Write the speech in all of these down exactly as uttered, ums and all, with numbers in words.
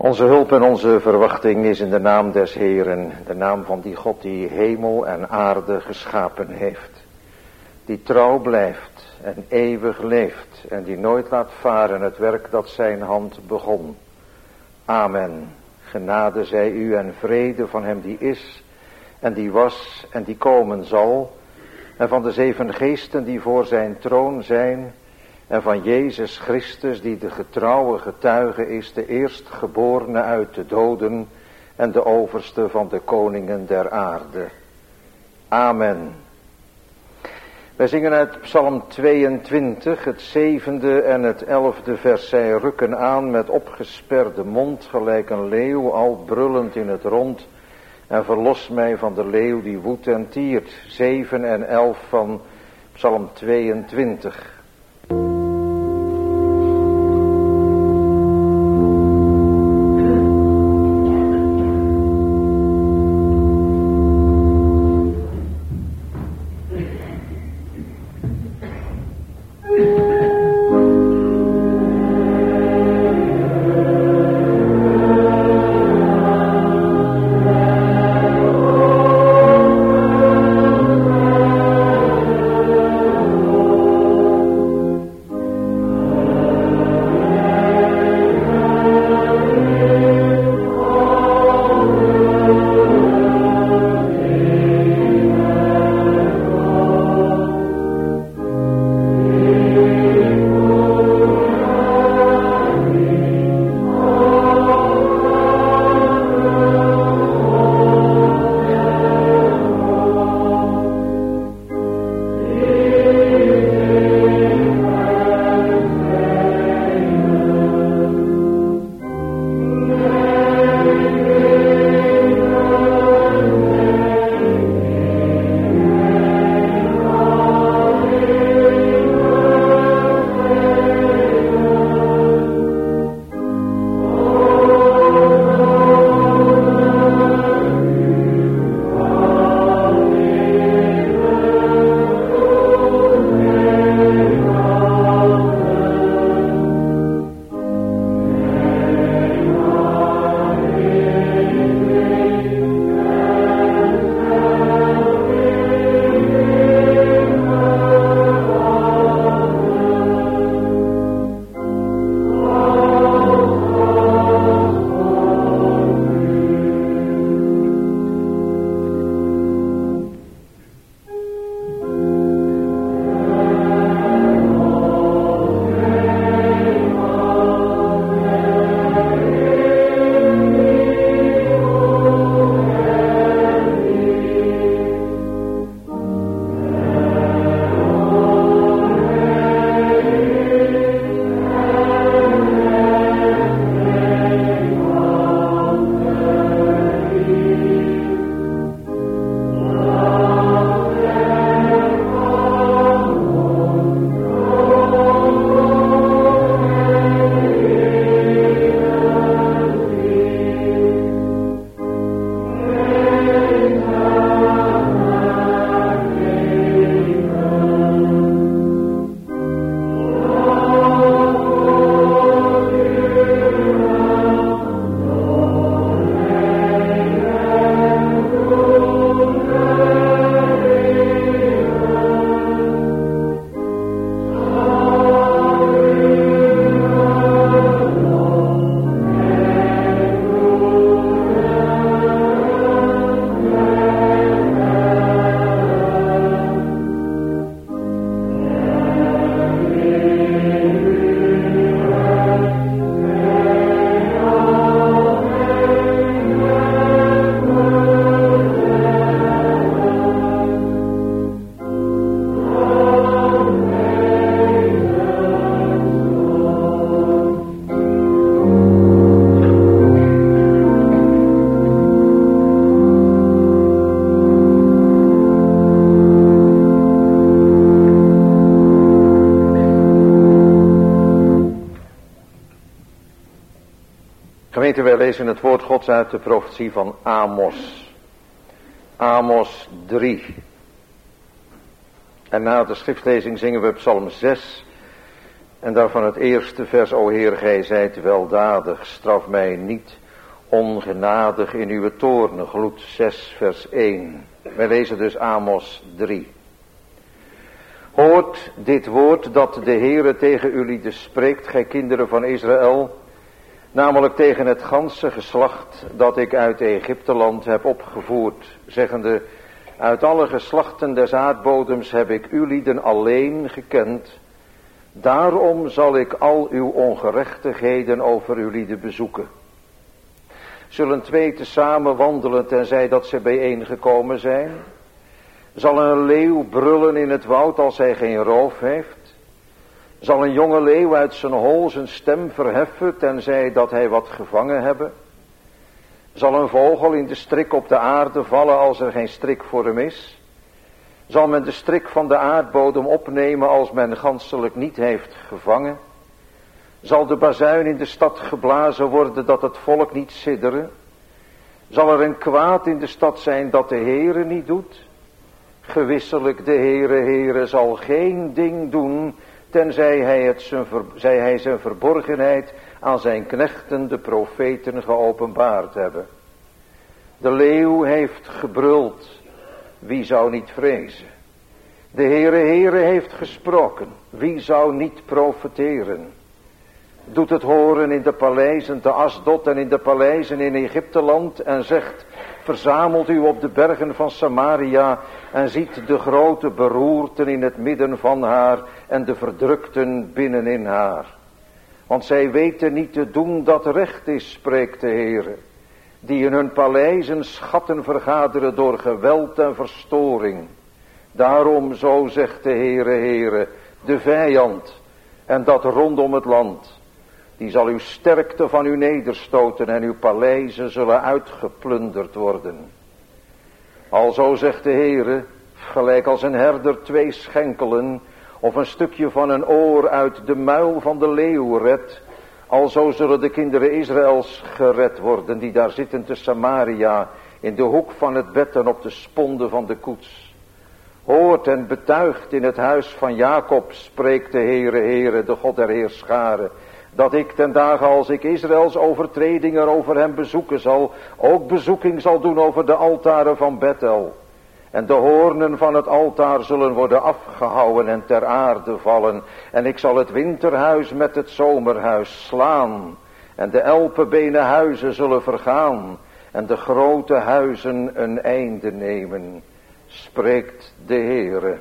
Onze hulp en onze verwachting is in de naam des Heeren, de naam van die God die hemel en aarde geschapen heeft. Die trouw blijft en eeuwig leeft en die nooit laat varen het werk dat zijn hand begon. Amen. Genade zij u en vrede van hem die is en die was en die komen zal. En van de zeven geesten die voor zijn troon zijn. En van Jezus Christus die de getrouwe getuige is, de eerstgeborene uit de doden en de overste van de koningen der aarde. Amen. Wij zingen uit Psalm tweeëntwintig, het zevende en het elfde vers. Zij rukken aan met opgesperde mond, gelijk een leeuw, al brullend in het rond. En verlos mij van de leeuw die woedt en tiert. Zeven en elf van Psalm tweeëntwintig. Gemeente, wij lezen het woord Gods uit de profetie van Amos. Amos drie. En na de schriftlezing zingen we Psalm zes En daarvan het eerste vers, o Heer, gij zijt weldadig, straf mij niet ongenadig in uw toorngloed, zes vers één. Wij lezen dus Amos drie. Hoort dit woord dat de Heere tegen jullie spreekt, gij kinderen van Israël, namelijk tegen het ganse geslacht dat ik uit Egypteland heb opgevoerd, zeggende, uit alle geslachten des aardbodems heb ik ulieden alleen gekend, daarom zal ik al uw ongerechtigheden over ulieden bezoeken. Zullen twee tezamen wandelen tenzij dat ze bijeengekomen zijn? Zal een leeuw brullen in het woud als hij geen roof heeft? Zal een jonge leeuw uit zijn hol zijn stem verheffen tenzij dat hij wat gevangen hebben? Zal een vogel in de strik op de aarde vallen als er geen strik voor hem is? Zal men de strik van de aardbodem opnemen als men ganselijk niet heeft gevangen? Zal de bazuin in de stad geblazen worden dat het volk niet sidderen? Zal er een kwaad in de stad zijn dat de Heere niet doet? Gewisselijk de Heere, Heere zal geen ding doen, tenzij hij, het zijn, ver, zij hij zijn verborgenheid aan zijn knechten de profeten geopenbaard hebben. De leeuw heeft gebruld, wie zou niet vrezen? De Heere, Heere heeft gesproken, wie zou niet profeteren? Doet het horen in de paleizen te Asdod en in de paleizen in Egypteland en zegt, verzamelt u op de bergen van Samaria en ziet de grote beroerten in het midden van haar en de verdrukten binnenin haar. Want zij weten niet te doen dat recht is, spreekt de Heere, die in hun paleizen schatten vergaderen door geweld en verstoring. Daarom, zo zegt de Heere, Heere, de vijand en dat rondom het land, die zal uw sterkte van u nederstoten en uw paleizen zullen uitgeplunderd worden. Alzo zegt de Heere, gelijk als een herder twee schenkelen of een stukje van een oor uit de muil van de leeuw redt, alzo zullen de kinderen Israëls gered worden die daar zitten te Samaria in de hoek van het bed en op de sponde van de koets. Hoort en betuigt in het huis van Jacob, spreekt de Heere, Heere, de God der Heerscharen, dat ik ten dagen als ik Israëls overtredingen over hem bezoeken zal, ook bezoeking zal doen over de altaren van Bethel. En de hoornen van het altaar zullen worden afgehouwen en ter aarde vallen. En ik zal het winterhuis met het zomerhuis slaan. En de elpenbenen huizen zullen vergaan. En de grote huizen een einde nemen. Spreekt de Heere.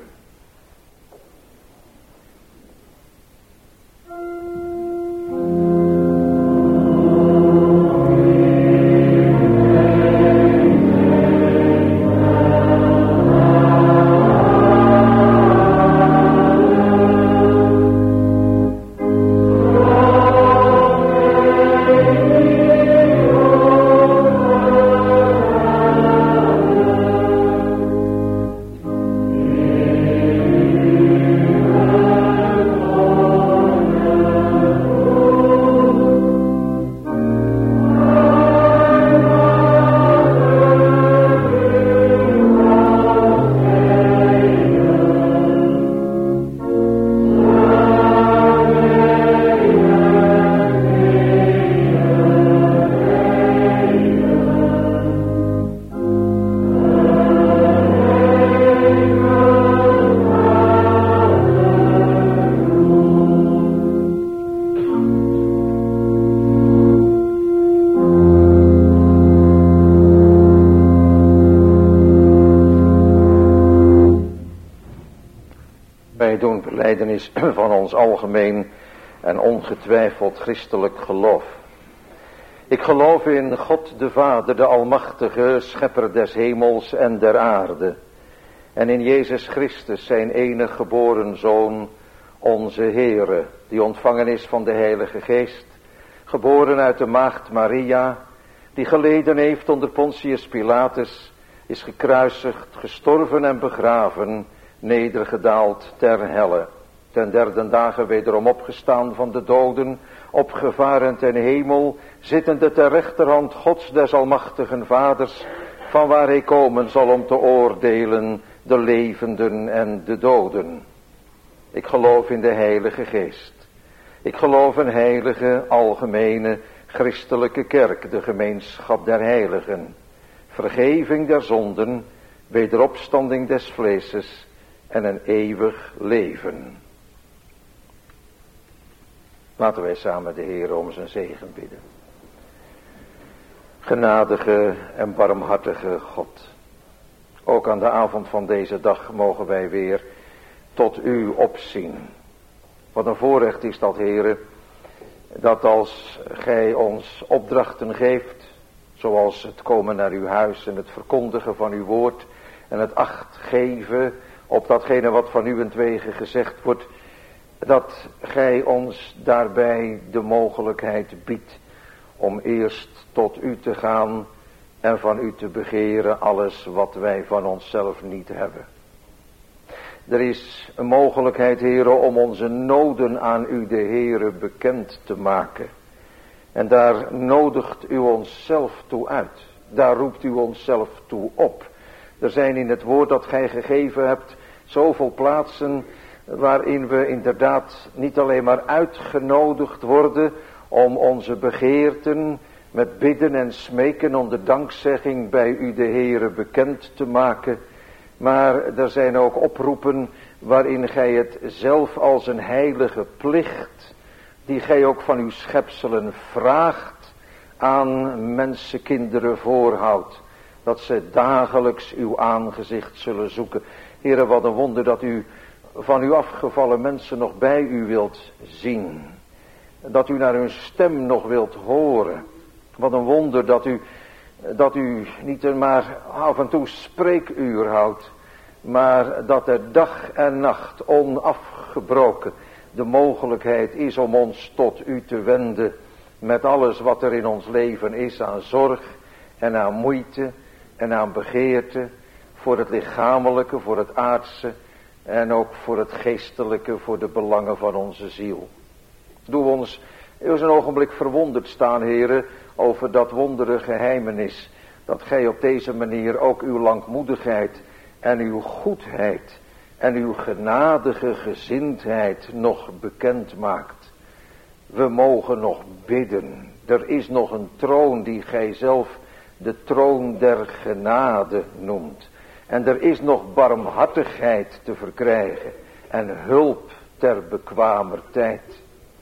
Van ons algemeen en ongetwijfeld christelijk geloof. Ik geloof in God de Vader, de Almachtige, Schepper des hemels en der aarde. En in Jezus Christus, zijn enig geboren Zoon, onze Heere, die ontvangen is van de Heilige Geest, geboren uit de maagd Maria, die geleden heeft onder Pontius Pilatus, is gekruisigd, gestorven en begraven, nedergedaald ter helle. Ten derde dagen wederom opgestaan van de doden, opgevaren ten hemel, zittende ter rechterhand Gods des almachtigen Vaders, van waar hij komen zal om te oordelen de levenden en de doden. Ik geloof in de Heilige Geest, Ik geloof een heilige, algemene, christelijke kerk, de gemeenschap der heiligen, vergeving der zonden, wederopstanding des vleeses en een eeuwig leven. Laten wij samen de Heer om zijn zegen bidden. Genadige en barmhartige God, ook aan de avond van deze dag mogen wij weer tot u opzien. Wat een voorrecht is dat, Heere, dat als gij ons opdrachten geeft, zoals het komen naar uw huis en het verkondigen van uw woord en het acht geven op datgene wat van uwentwege gezegd wordt, dat gij ons daarbij de mogelijkheid biedt om eerst tot u te gaan en van u te begeren alles wat wij van onszelf niet hebben. Er is een mogelijkheid, Heere, om onze noden aan u, de Heere, bekend te maken. En daar nodigt u onszelf toe uit. Daar roept u onszelf toe op. Er zijn in het woord dat gij gegeven hebt zoveel plaatsen waarin we inderdaad niet alleen maar uitgenodigd worden om onze begeerten met bidden en smeken om de dankzegging bij u, de Heere, bekend te maken. Maar er zijn ook oproepen waarin gij het zelf als een heilige plicht, die gij ook van uw schepselen vraagt, aan mensenkinderen voorhoudt. Dat ze dagelijks uw aangezicht zullen zoeken. Heere, wat een wonder dat u van uw afgevallen mensen nog bij u wilt zien. Dat u naar hun stem nog wilt horen. Wat een wonder dat u, dat u niet maar af en toe spreekuur houdt, maar dat er dag en nacht onafgebroken de mogelijkheid is om ons tot u te wenden met alles wat er in ons leven is aan zorg en aan moeite en aan begeerte voor het lichamelijke, voor het aardse en ook voor het geestelijke, voor de belangen van onze ziel. Doe ons eens een ogenblik verwonderd staan, Heere, over dat wondere geheimenis, dat gij op deze manier ook uw langmoedigheid en uw goedheid en uw genadige gezindheid nog bekend maakt. We mogen nog bidden. Er is nog een troon die gij zelf de troon der genade noemt. En er is nog barmhartigheid te verkrijgen en hulp ter bekwamer tijd.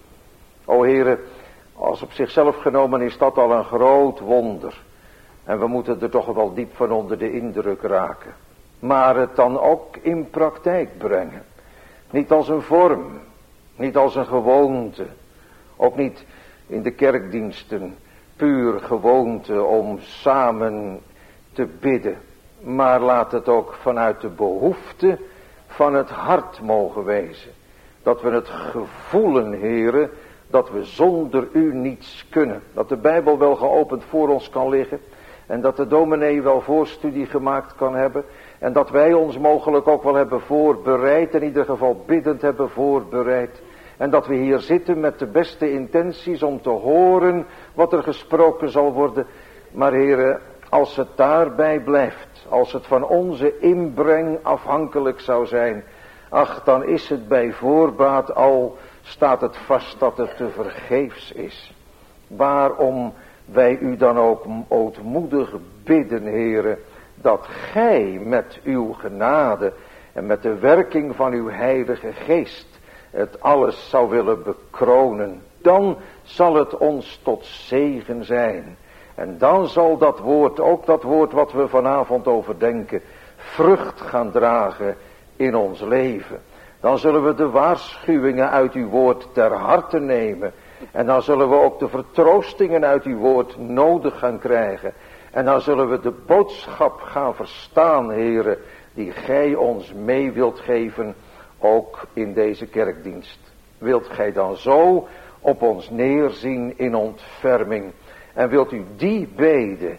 O Heere, als op zichzelf genomen is dat al een groot wonder. En we moeten er toch wel diep van onder de indruk raken. Maar het dan ook in praktijk brengen. Niet als een vorm, niet als een gewoonte. Ook niet in de kerkdiensten, puur gewoonte om samen te bidden. Maar laat het ook vanuit de behoefte van het hart mogen wezen. Dat we het gevoelen, Heere, dat we zonder u niets kunnen. Dat de Bijbel wel geopend voor ons kan liggen. En dat de dominee wel voorstudie gemaakt kan hebben. En dat wij ons mogelijk ook wel hebben voorbereid. In ieder geval biddend hebben voorbereid. En dat we hier zitten met de beste intenties om te horen wat er gesproken zal worden. Maar Heere, als het daarbij blijft. Als het van onze inbreng afhankelijk zou zijn. Ach, dan is het bij voorbaat al, staat het vast dat het te vergeefs is. Waarom wij u dan ook ootmoedig bidden, Heere, dat gij met uw genade en met de werking van uw heilige geest het alles zou willen bekronen. Dan zal het ons tot zegen zijn. En dan zal dat woord, ook dat woord wat we vanavond overdenken, vrucht gaan dragen in ons leven. Dan zullen we de waarschuwingen uit uw woord ter harte nemen. En dan zullen we ook de vertroostingen uit uw woord nodig gaan krijgen. En dan zullen we de boodschap gaan verstaan, Heere, die gij ons mee wilt geven, ook in deze kerkdienst. Wilt gij dan zo op ons neerzien in ontferming? En wilt u die bede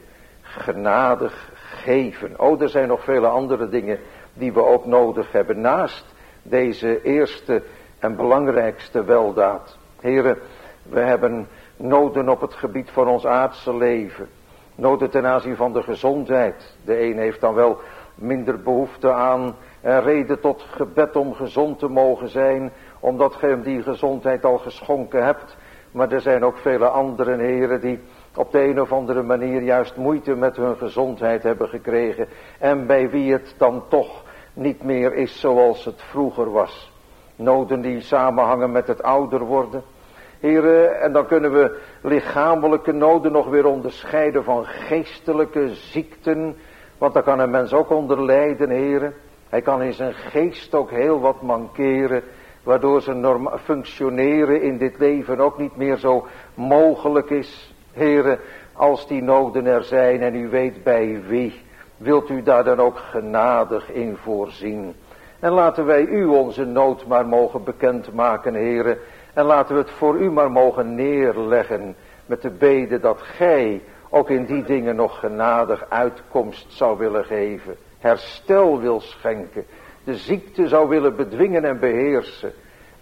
genadig geven? Oh, er zijn nog vele andere dingen die we ook nodig hebben naast deze eerste en belangrijkste weldaad. Heren, we hebben noden op het gebied van ons aardse leven. Noden ten aanzien van de gezondheid. De een heeft dan wel minder behoefte aan en reden tot gebed om gezond te mogen zijn. omdat gij hem die gezondheid al geschonken hebt. Maar er zijn ook vele anderen, heren, die op de een of andere manier juist moeite met hun gezondheid hebben gekregen. En bij wie het dan toch niet meer is zoals het vroeger was. Noden die samenhangen met het ouder worden. Heren, en dan kunnen we lichamelijke noden nog weer onderscheiden van geestelijke ziekten. Want daar kan een mens ook onder lijden, heren. Hij kan in zijn geest ook heel wat mankeren. Waardoor zijn norma- functioneren in dit leven ook niet meer zo mogelijk is. Heren, als die noden er zijn en u weet bij wie, wilt u daar dan ook genadig in voorzien. En laten wij u onze nood maar mogen bekendmaken, heren. En laten we het voor u maar mogen neerleggen met de bede dat gij ook in die dingen nog genadig uitkomst zou willen geven. Herstel wil schenken. De ziekte zou willen bedwingen en beheersen.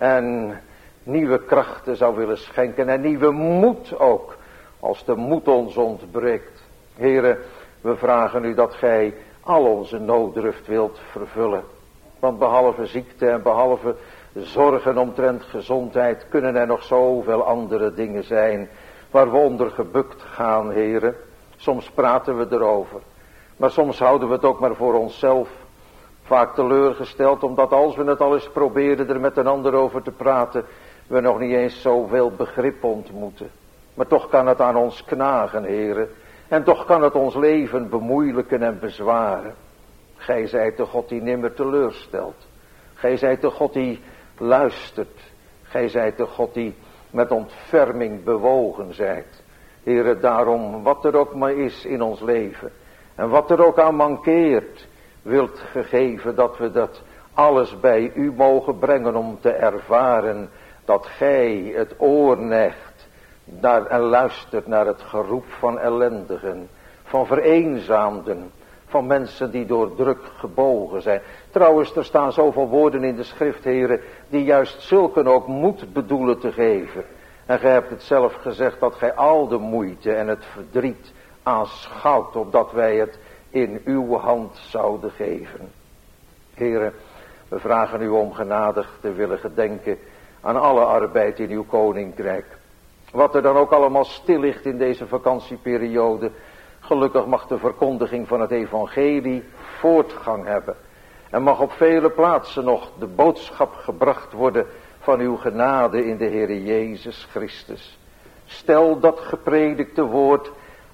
En nieuwe krachten zou willen schenken. En nieuwe moed ook. Als de moed ons ontbreekt. Heren, we vragen u dat gij al onze nooddruft wilt vervullen. Want behalve ziekte en behalve zorgen omtrent gezondheid kunnen er nog zoveel andere dingen zijn waar we onder gebukt gaan, heren. Soms praten we erover. Maar soms houden we het ook maar voor onszelf. Vaak teleurgesteld omdat als we het al eens proberen er met een ander over te praten, we nog niet eens zoveel begrip ontmoeten. Maar toch kan het aan ons knagen, heren. En toch kan het ons leven bemoeilijken en bezwaren. Gij zijt de God die nimmer teleurstelt. Gij zijt de God die luistert. Gij zijt de God die met ontferming bewogen zijt. Heren, daarom wat er ook maar is in ons leven. En wat er ook aan mankeert. Wilt gegeven dat we dat alles bij u mogen brengen om te ervaren. Dat gij het oor neigt naar, en luistert naar het geroep van ellendigen. Van vereenzaamden. Van mensen die door druk gebogen zijn. Trouwens, er staan zoveel woorden in de schrift, heren, die juist zulken ook moed bedoelen te geven. En gij hebt het zelf gezegd dat gij al de moeite en het verdriet aanschouwt, opdat wij het in uw hand zouden geven. Heren, we vragen u om genadig te willen gedenken aan alle arbeid in uw koninkrijk. Wat er dan ook allemaal stil ligt in deze vakantieperiode. Gelukkig mag de verkondiging van het evangelie voortgang hebben. En mag op vele plaatsen nog de boodschap gebracht worden van uw genade in de Heere Jezus Christus. Stel dat gepredikte woord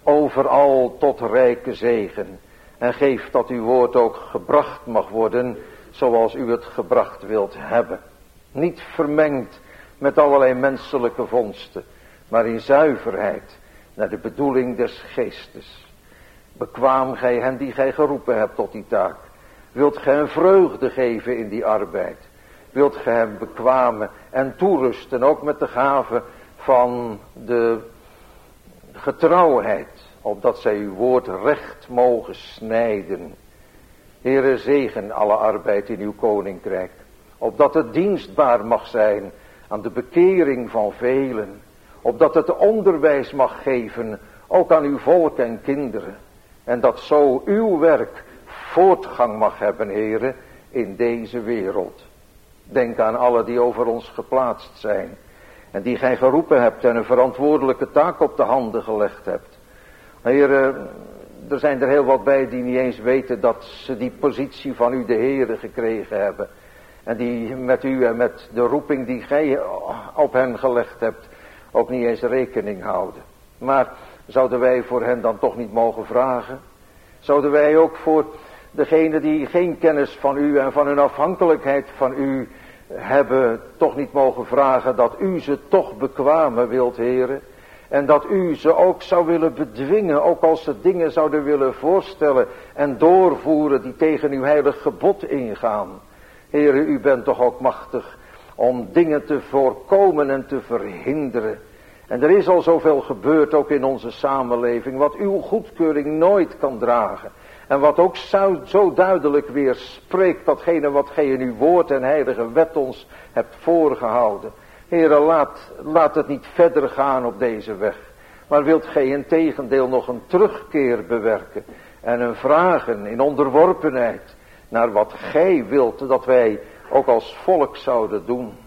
overal tot rijke zegen. En geef dat uw woord ook gebracht mag worden zoals u het gebracht wilt hebben. Niet vermengd met allerlei menselijke vondsten, maar in zuiverheid naar de bedoeling des geestes. Bekwaam gij hen die gij geroepen hebt tot die taak. Wilt gij een vreugde geven in die arbeid. Wilt gij hem bekwamen en toerusten ook met de gave van de getrouwheid. Opdat zij uw woord recht mogen snijden. Heere, zegen alle arbeid in uw koninkrijk. Opdat het dienstbaar mag zijn aan de bekering van velen. Opdat het onderwijs mag geven ook aan uw volk en kinderen. En dat zo uw werk voortgang mag hebben, Heere, in deze wereld. Denk aan alle die over ons geplaatst zijn. En die gij geroepen hebt en een verantwoordelijke taak op de handen gelegd hebt. Heere, er zijn er heel wat bij die niet eens weten dat ze die positie van u de Heere gekregen hebben. En die met u en met de roeping die gij op hen gelegd hebt ook niet eens rekening houden. Maar zouden wij voor hen dan toch niet mogen vragen? Zouden wij ook voor degenen die geen kennis van u en van hun afhankelijkheid van u hebben, toch niet mogen vragen dat u ze toch bekwamen wilt, Heere? En dat u ze ook zou willen bedwingen, ook als ze dingen zouden willen voorstellen en doorvoeren die tegen uw heilig gebod ingaan. Heere, u bent toch ook machtig om dingen te voorkomen en te verhinderen. En er is al zoveel gebeurd ook in onze samenleving wat uw goedkeuring nooit kan dragen. En wat ook zo, zo duidelijk weer spreekt datgene wat gij in uw woord en heilige wet ons hebt voorgehouden. Heere, laat, laat het niet verder gaan op deze weg. Maar wilt gij in tegendeel nog een terugkeer bewerken. En een vragen in onderworpenheid naar wat gij wilt dat wij ook als volk zouden doen.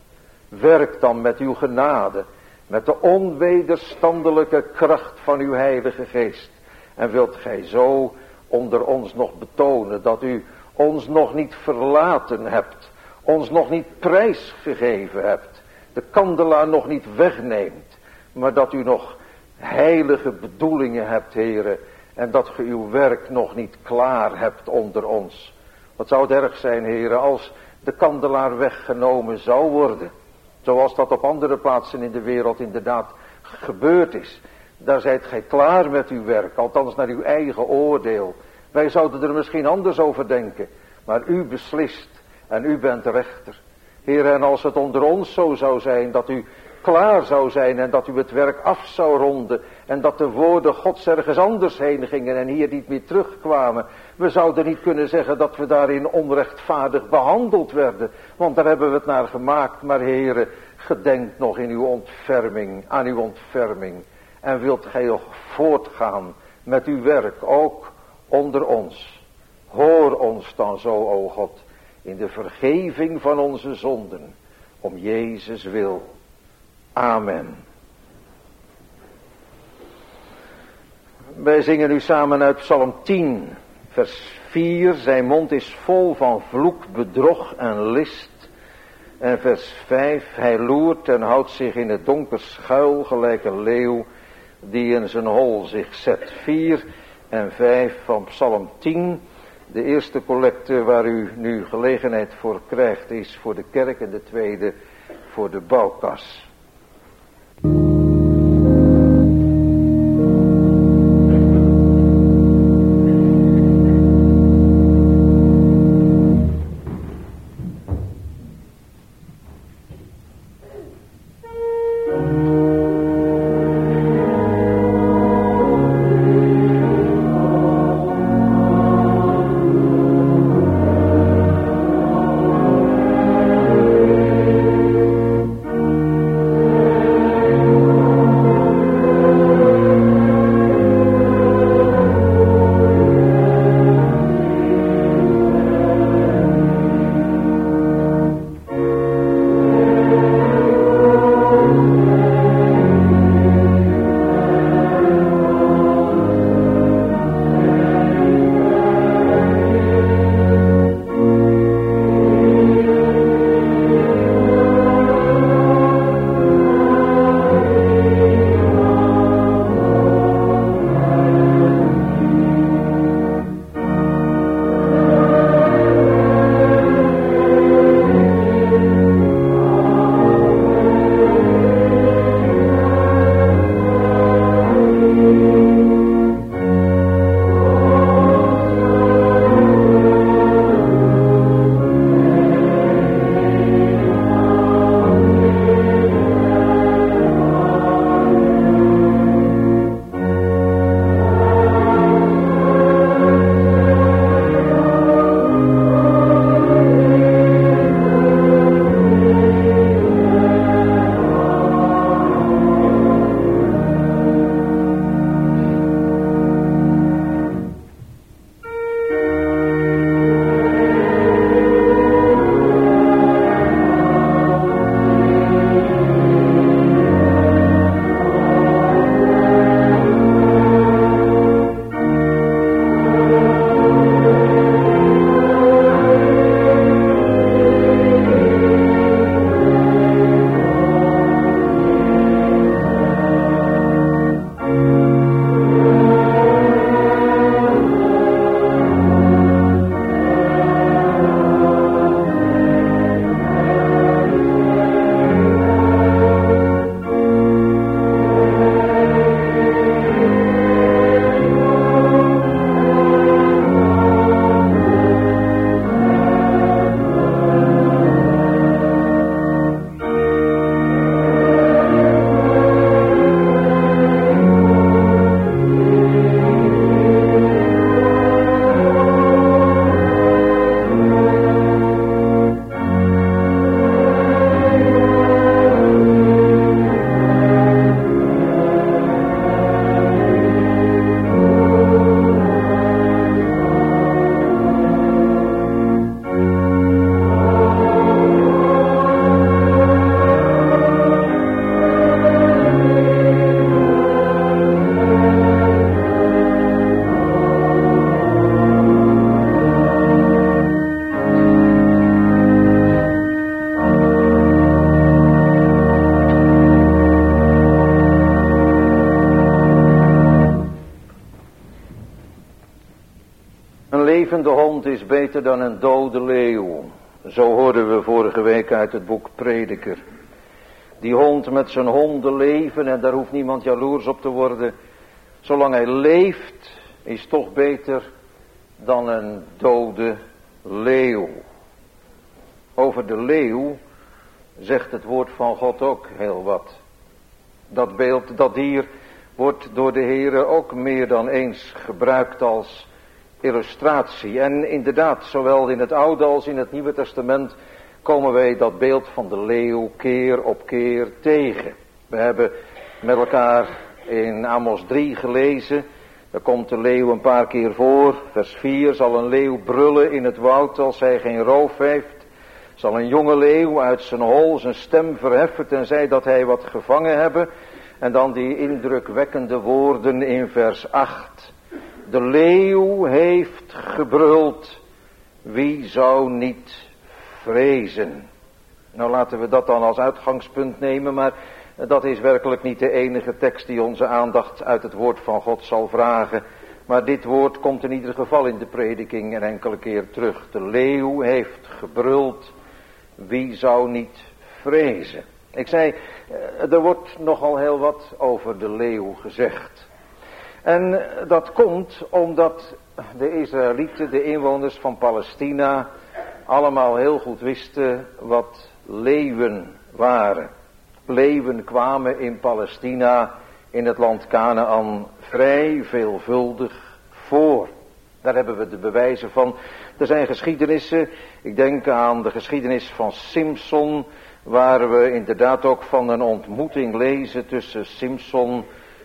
Werk dan met uw genade, met de onwederstandelijke kracht van uw Heilige Geest. En wilt gij zo onder ons nog betonen dat u ons nog niet verlaten hebt, ons nog niet prijsgegeven hebt, de kandelaar nog niet wegneemt, maar dat u nog heilige bedoelingen hebt, Heere, en dat ge uw werk nog niet klaar hebt onder ons. Wat zou het erg zijn, Heere, als de kandelaar weggenomen zou worden, zoals dat op andere plaatsen in de wereld inderdaad gebeurd is. Daar zijt gij klaar met uw werk, althans naar uw eigen oordeel. Wij zouden er misschien anders over denken, maar u beslist en u bent rechter. Heer, en als het onder ons zo zou zijn dat u klaar zou zijn en dat u het werk af zou ronden en dat de woorden Gods ergens anders heen gingen en hier niet meer terugkwamen, we zouden niet kunnen zeggen dat we daarin onrechtvaardig behandeld werden, want daar hebben we het naar gemaakt. Maar Heere, gedenk nog in uw ontferming, aan uw ontferming, en wilt gij nog voortgaan met uw werk, ook onder ons. Hoor ons dan zo, o God, in de vergeving van onze zonden, om Jezus wil. Amen. Wij zingen nu samen uit Psalm tien, vers vier. Zijn mond is vol van vloek, bedrog en list. En vers vijf. Hij loert en houdt zich in het donker schuil, gelijk een leeuw die in zijn hol zich zet. vier en vijf van Psalm tien. De eerste collecte waar u nu gelegenheid voor krijgt is voor de kerk en de tweede voor de bouwkas. levende hond is beter dan een dode leeuw. Zo hoorden we vorige week uit het boek Prediker. Die hond met zijn hondenleven, en daar hoeft niemand jaloers op te worden. Zolang hij leeft, is toch beter dan een dode leeuw. Over de leeuw zegt het woord van God ook heel wat. Dat beeld, dat dier, wordt door de Heere ook meer dan eens gebruikt als illustratie. En inderdaad, zowel in het Oude als in het Nieuwe Testament komen wij dat beeld van de leeuw keer op keer tegen. We hebben met elkaar in Amos drie gelezen. Daar komt de leeuw een paar keer voor. Vers vier, zal een leeuw brullen in het woud als hij geen roof heeft. Zal een jonge leeuw uit zijn hol zijn stem verheffen tenzij dat hij wat gevangen hebben. En dan die indrukwekkende woorden in vers acht. De leeuw heeft gebruld, wie zou niet vrezen? Nou, laten we dat dan als uitgangspunt nemen, maar dat is werkelijk niet de enige tekst die onze aandacht uit het woord van God zal vragen. Maar dit woord komt in ieder geval in de prediking een enkele keer terug. De leeuw heeft gebruld, wie zou niet vrezen? Ik zei, er wordt nogal heel wat over de leeuw gezegd. En dat komt omdat de Israëlieten, de inwoners van Palestina, allemaal heel goed wisten wat leeuwen waren. Leeuwen kwamen in Palestina, in het land Kanaan, vrij veelvuldig voor. Daar hebben we de bewijzen van. Er zijn geschiedenissen, ik denk aan de geschiedenis van Simson, waar we inderdaad ook van een ontmoeting lezen tussen Simson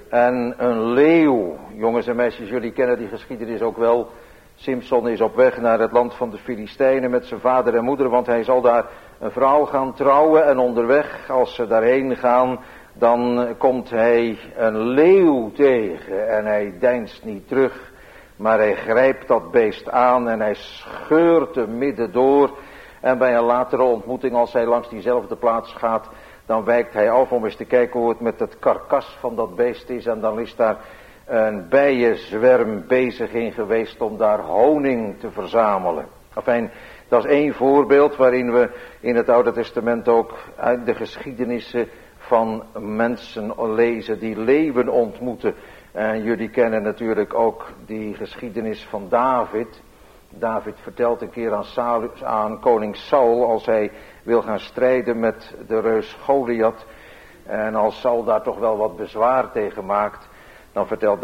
en een leeuw. Jongens en meisjes, jullie kennen die geschiedenis ook wel. Simson is op weg naar het land van de Filistijnen met zijn vader en moeder, want hij zal daar een vrouw gaan trouwen. En onderweg, als ze daarheen gaan, dan komt hij een leeuw tegen. En hij deinst niet terug, maar hij grijpt dat beest aan en hij scheurt hem midden door. En bij een latere ontmoeting, als hij langs diezelfde plaats gaat, dan wijkt hij af om eens te kijken hoe het met het karkas van dat beest is. En dan is daar een bijenzwerm bezig in geweest om daar honing te verzamelen. Enfin, dat is één voorbeeld waarin we in het Oude Testament ook uit de geschiedenissen van mensen lezen die leeuwen ontmoeten. En jullie kennen natuurlijk ook die geschiedenis van David. David vertelt een keer aan, Saul, aan koning Saul als hij wil gaan strijden met de reus Goliath. En als Saul daar toch wel wat bezwaar tegen maakt, dan vertelt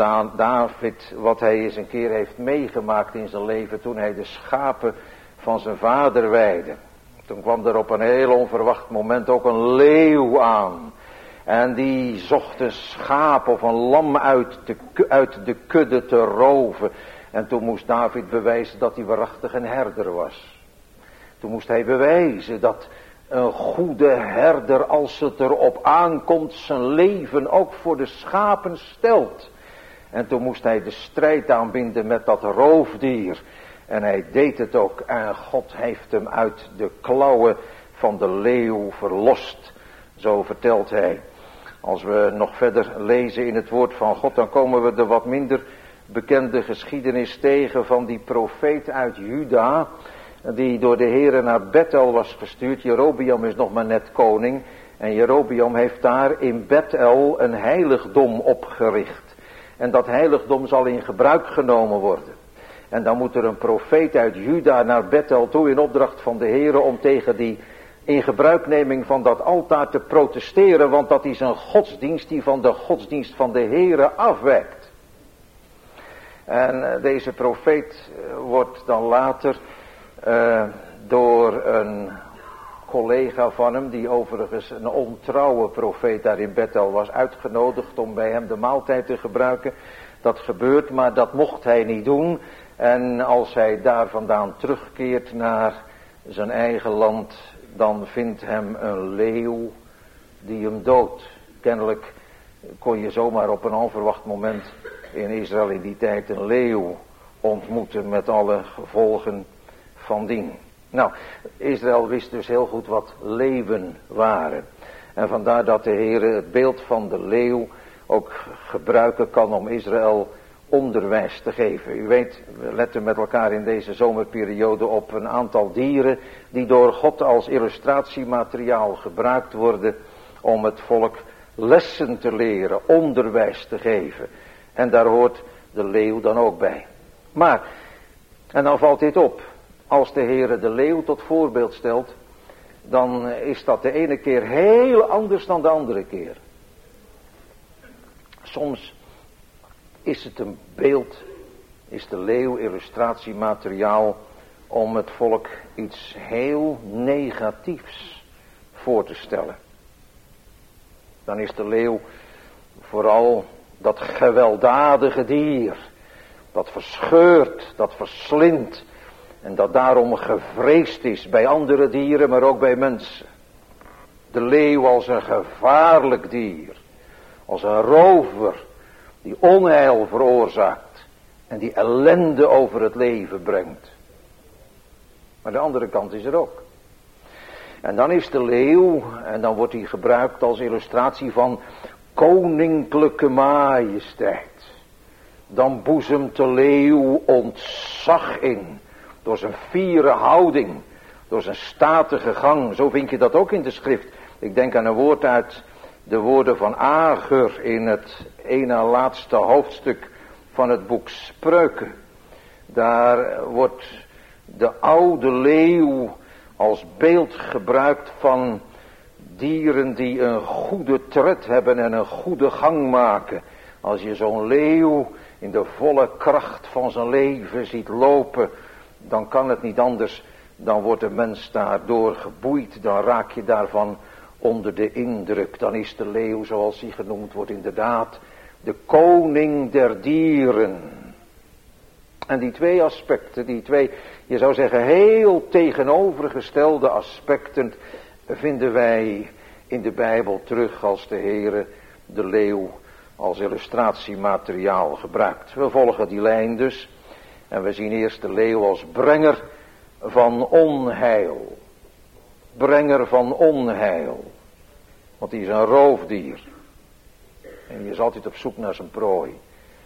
David wat hij eens een keer heeft meegemaakt in zijn leven toen hij de schapen van zijn vader weidde. Toen kwam er op een heel onverwacht moment ook een leeuw aan. En die zocht een schaap of een lam uit de, uit de kudde te roven. En toen moest David bewijzen dat hij waarachtig een herder was. Toen moest hij bewijzen dat een goede herder, als het erop aankomt, zijn leven ook voor de schapen stelt. En toen moest hij de strijd aanbinden met dat roofdier. En hij deed het ook. En God heeft hem uit de klauwen van de leeuw verlost. Zo vertelt hij. Als we nog verder lezen in het woord van God, dan komen we de wat minder bekende geschiedenis tegen van die profeet uit Juda, die door de Heere naar Bethel was gestuurd. Jerobeam is nog maar net koning. En Jerobeam heeft daar in Bethel een heiligdom opgericht. En dat heiligdom zal in gebruik genomen worden. En dan moet er een profeet uit Juda naar Bethel toe in opdracht van de Heere om tegen die ingebruikneming van dat altaar te protesteren. Want dat is een godsdienst die van de godsdienst van de Heere afwijkt. En deze profeet wordt dan later uh, door een collega van hem, die overigens een ontrouwe profeet daar in Bethel was, uitgenodigd om bij hem de maaltijd te gebruiken. Dat gebeurt, maar dat mocht hij niet doen. En als hij daar vandaan terugkeert naar zijn eigen land, dan vindt hem een leeuw die hem doodt. Kennelijk kon je zomaar op een onverwacht moment in Israël in die tijd een leeuw ontmoeten met alle gevolgen van dien. Nou, Israël wist dus heel goed wat leeuwen waren. En vandaar dat de Heere het beeld van de leeuw ook gebruiken kan om Israël onderwijs te geven. U weet, we letten met elkaar in deze zomerperiode op een aantal dieren die door God als illustratiemateriaal gebruikt worden om het volk lessen te leren, onderwijs te geven. En daar hoort de leeuw dan ook bij. Maar, en dan valt dit op, als de Heere de leeuw tot voorbeeld stelt, dan is dat de ene keer heel anders dan de andere keer. Soms is het een beeld, is de leeuw illustratiemateriaal om het volk iets heel negatiefs voor te stellen. Dan is de leeuw vooral dat gewelddadige dier, dat verscheurt, dat verslindt en dat daarom gevreesd is bij andere dieren, maar ook bij mensen. De leeuw als een gevaarlijk dier, als een rover die onheil veroorzaakt en die ellende over het leven brengt. Maar de andere kant is er ook. En dan is de leeuw, en dan wordt hij gebruikt als illustratie van koninklijke majesteit. Dan boezemt de leeuw ontzag in, door zijn fiere houding, door zijn statige gang. Zo vind je dat ook in de schrift. Ik denk aan een woord uit de woorden van Agur in het ene laatste hoofdstuk van het boek Spreuken. Daar wordt de oude leeuw als beeld gebruikt van dieren die een goede tred hebben en een goede gang maken. Als je zo'n leeuw in de volle kracht van zijn leven ziet lopen, dan kan het niet anders. Dan wordt de mens daardoor geboeid, dan raak je daarvan onder de indruk. Dan is de leeuw, zoals hij genoemd wordt, inderdaad de koning der dieren. En die twee aspecten, die twee, je zou zeggen, heel tegenovergestelde aspecten, vinden wij in de Bijbel terug als de Heere de leeuw als illustratiemateriaal gebruikt. We volgen die lijn dus en we zien eerst de leeuw als brenger van onheil. Brenger van onheil. Want hij is een roofdier. En hij is altijd op zoek naar zijn prooi.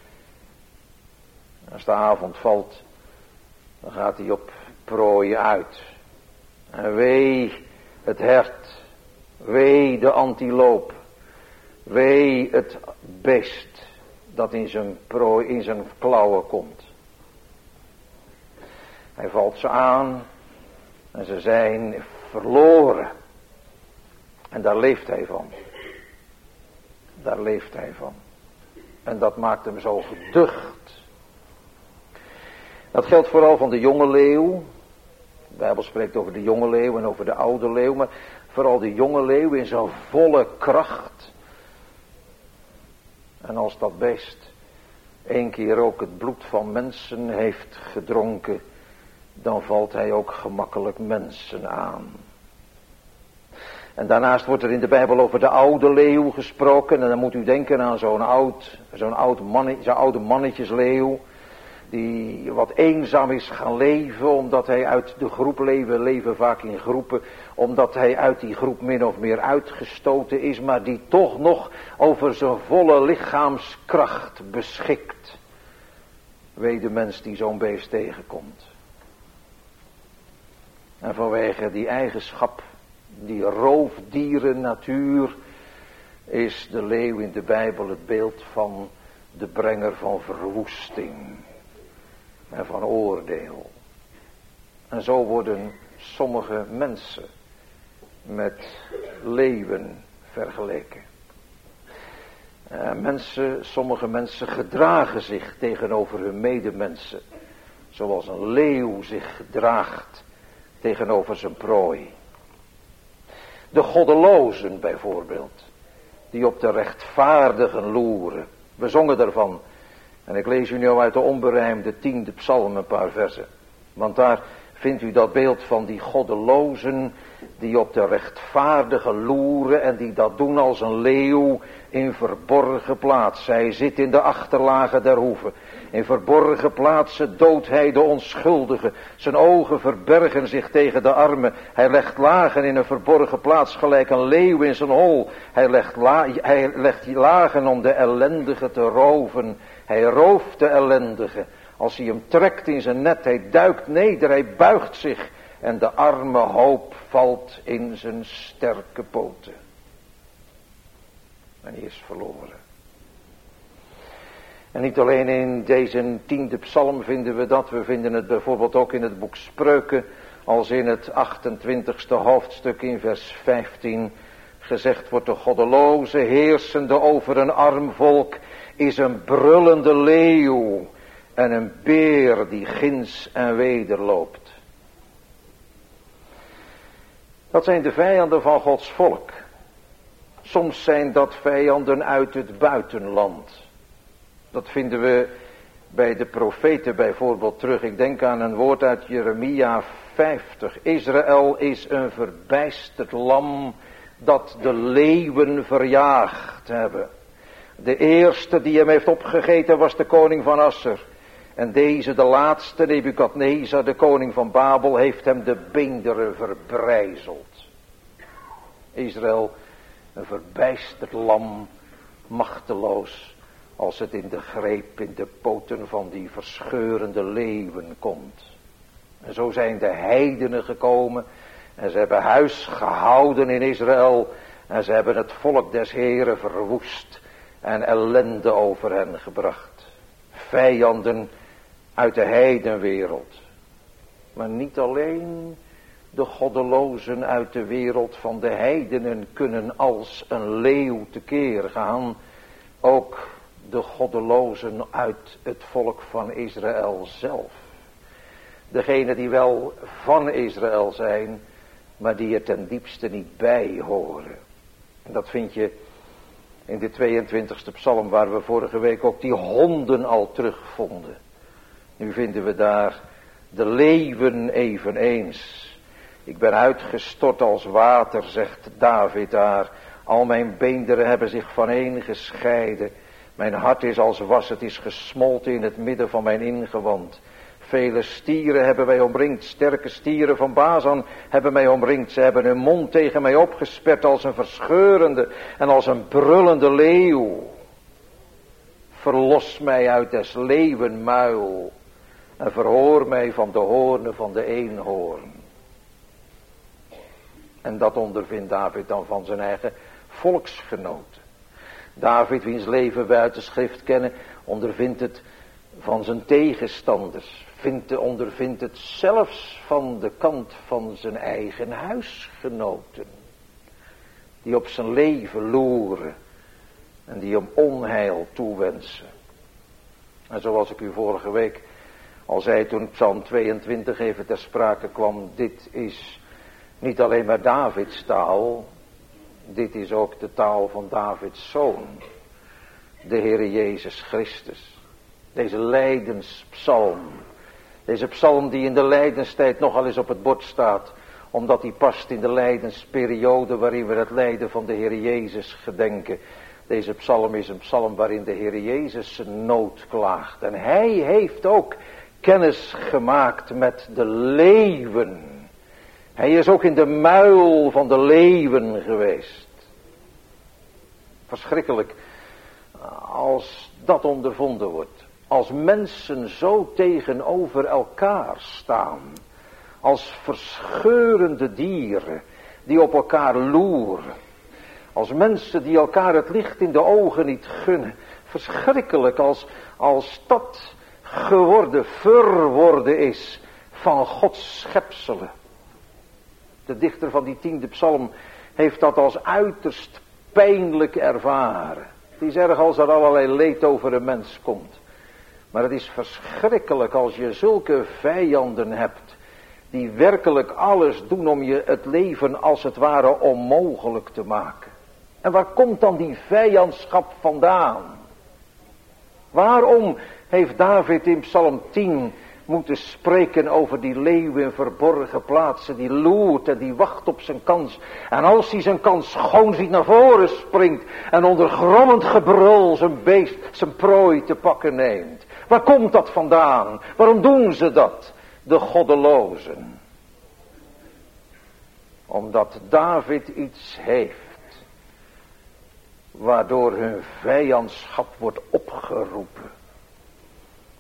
Als de avond valt, dan gaat hij op prooi uit. En wee het hert, wee de antiloop, wee het beest dat in zijn prooi, in zijn klauwen komt. Hij valt ze aan en ze zijn verloren. En daar leeft hij van. Daar leeft hij van. En dat maakt hem zo geducht. Dat geldt vooral van de jonge leeuw. De Bijbel spreekt over de jonge leeuw en over de oude leeuw. Maar vooral de jonge leeuw in zijn volle kracht. En als dat beest één keer ook het bloed van mensen heeft gedronken, dan valt hij ook gemakkelijk mensen aan. En daarnaast wordt er in de Bijbel over de oude leeuw gesproken. En dan moet u denken aan zo'n oud, zo'n oud mannetje, zo'n oude mannetjesleeuw. Die wat eenzaam is gaan leven, omdat hij uit de groep leven, leven vaak in groepen, omdat hij uit die groep min of meer uitgestoten is, maar die toch nog over zijn volle lichaamskracht beschikt. Wee de mens die zo'n beest tegenkomt. En vanwege die eigenschap, die roofdieren natuur, is de leeuw in de Bijbel het beeld van de brenger van verwoesting en van oordeel. En zo worden sommige mensen met leeuwen vergeleken. Uh, mensen, sommige mensen gedragen zich tegenover hun medemensen, zoals een leeuw zich gedraagt tegenover zijn prooi. De goddelozen bijvoorbeeld, die op de rechtvaardigen loeren. We zongen daarvan. En ik lees u nu uit de onberijmde tiende psalm een paar versen. Want daar vindt u dat beeld van die goddelozen die op de rechtvaardigen loeren en die dat doen als een leeuw in verborgen plaats. Hij zit in de achterlagen der hoeve. In verborgen plaatsen doodt hij de onschuldige. Zijn ogen verbergen zich tegen de armen. Hij legt lagen in een verborgen plaats gelijk een leeuw in zijn hol. Hij legt, la- hij legt lagen om de ellendige te roven Hij rooft de ellendige. Als hij hem trekt in zijn net, hij duikt neder, hij buigt zich. En de arme hoop valt in zijn sterke poten. En hij is verloren. En niet alleen in deze tiende psalm vinden we dat. We vinden het bijvoorbeeld ook in het boek Spreuken. Als in het achtentwintigste hoofdstuk in vers vijftien gezegd wordt: de goddeloze heersende over een arm volk is een brullende leeuw en een beer die ginds en weder loopt. Dat zijn de vijanden van Gods volk. Soms zijn dat vijanden uit het buitenland. Dat vinden we bij de profeten bijvoorbeeld terug. Ik denk aan een woord uit Jeremia vijftig. Israël is een verbijsterd lam dat de leeuwen verjaagd hebben. De eerste die hem heeft opgegeten was de koning van Asser. En deze, de laatste, Nebukadnezar, de koning van Babel, heeft hem de beenderen verbrijzeld. Israël, een verbijsterd lam, machteloos, als het in de greep, in de poten van die verscheurende leeuwen komt. En zo zijn de heidenen gekomen en ze hebben huis gehouden in Israël en ze hebben het volk des Heren verwoest en ellende over hen gebracht. Vijanden uit de heidenwereld. Maar niet alleen de goddelozen uit de wereld van de heidenen kunnen als een leeuw tekeer gaan. Ook de goddelozen uit het volk van Israël zelf. Degenen die wel van Israël zijn, maar die er ten diepste niet bij horen. En dat vind je in de tweeëntwintigste psalm, waar we vorige week ook die honden al terugvonden. Nu vinden we daar de leeuwen eveneens. Ik ben uitgestort als water, zegt David daar. Al mijn beenderen hebben zich vaneen gescheiden. Mijn hart is als was, het is gesmolten in het midden van mijn ingewand. Vele stieren hebben mij omringd, sterke stieren van Bazan hebben mij omringd. Ze hebben hun mond tegen mij opgesperd als een verscheurende en als een brullende leeuw. Verlos mij uit des leeuwen muil en verhoor mij van de hoornen van de eenhoorn. En dat ondervindt David dan van zijn eigen volksgenoten. David, wiens leven wij uit de schrift kennen, ondervindt het van zijn tegenstanders. Vindt, ondervindt het zelfs van de kant van zijn eigen huisgenoten. Die op zijn leven loeren en die hem onheil toewensen. En zoals ik u vorige week al zei toen Psalm tweeëntwintig even ter sprake kwam, dit is niet alleen maar Davids taal, dit is ook de taal van Davids zoon, de Heere Jezus Christus. Deze lijdenspsalm, deze psalm die in de lijdenstijd nogal eens op het bord staat, omdat die past in de lijdensperiode waarin we het lijden van de Heere Jezus gedenken. Deze psalm is een psalm waarin de Heere Jezus zijn nood klaagt. En hij heeft ook kennis gemaakt met de leeuwen. Hij is ook in de muil van de leeuwen geweest. Verschrikkelijk als dat ondervonden wordt. Als mensen zo tegenover elkaar staan. Als verscheurende dieren die op elkaar loeren. Als mensen die elkaar het licht in de ogen niet gunnen. Verschrikkelijk als, als dat geworden, verworden is van Gods schepselen. De dichter van die tiende psalm heeft dat als uiterst pijnlijk ervaren. Het is erg als er allerlei leed over een mens komt. Maar het is verschrikkelijk als je zulke vijanden hebt die werkelijk alles doen om je het leven als het ware onmogelijk te maken. En waar komt dan die vijandschap vandaan? Waarom heeft David in Psalm tien moeten spreken over die leeuw in verborgen plaatsen, die loert en die wacht op zijn kans. En als hij zijn kans schoon ziet naar voren springt en onder grommend gebrul zijn beest, zijn prooi te pakken neemt. Waar komt dat vandaan? Waarom doen ze dat? De goddelozen. Omdat David iets heeft waardoor hun vijandschap wordt opgeroepen.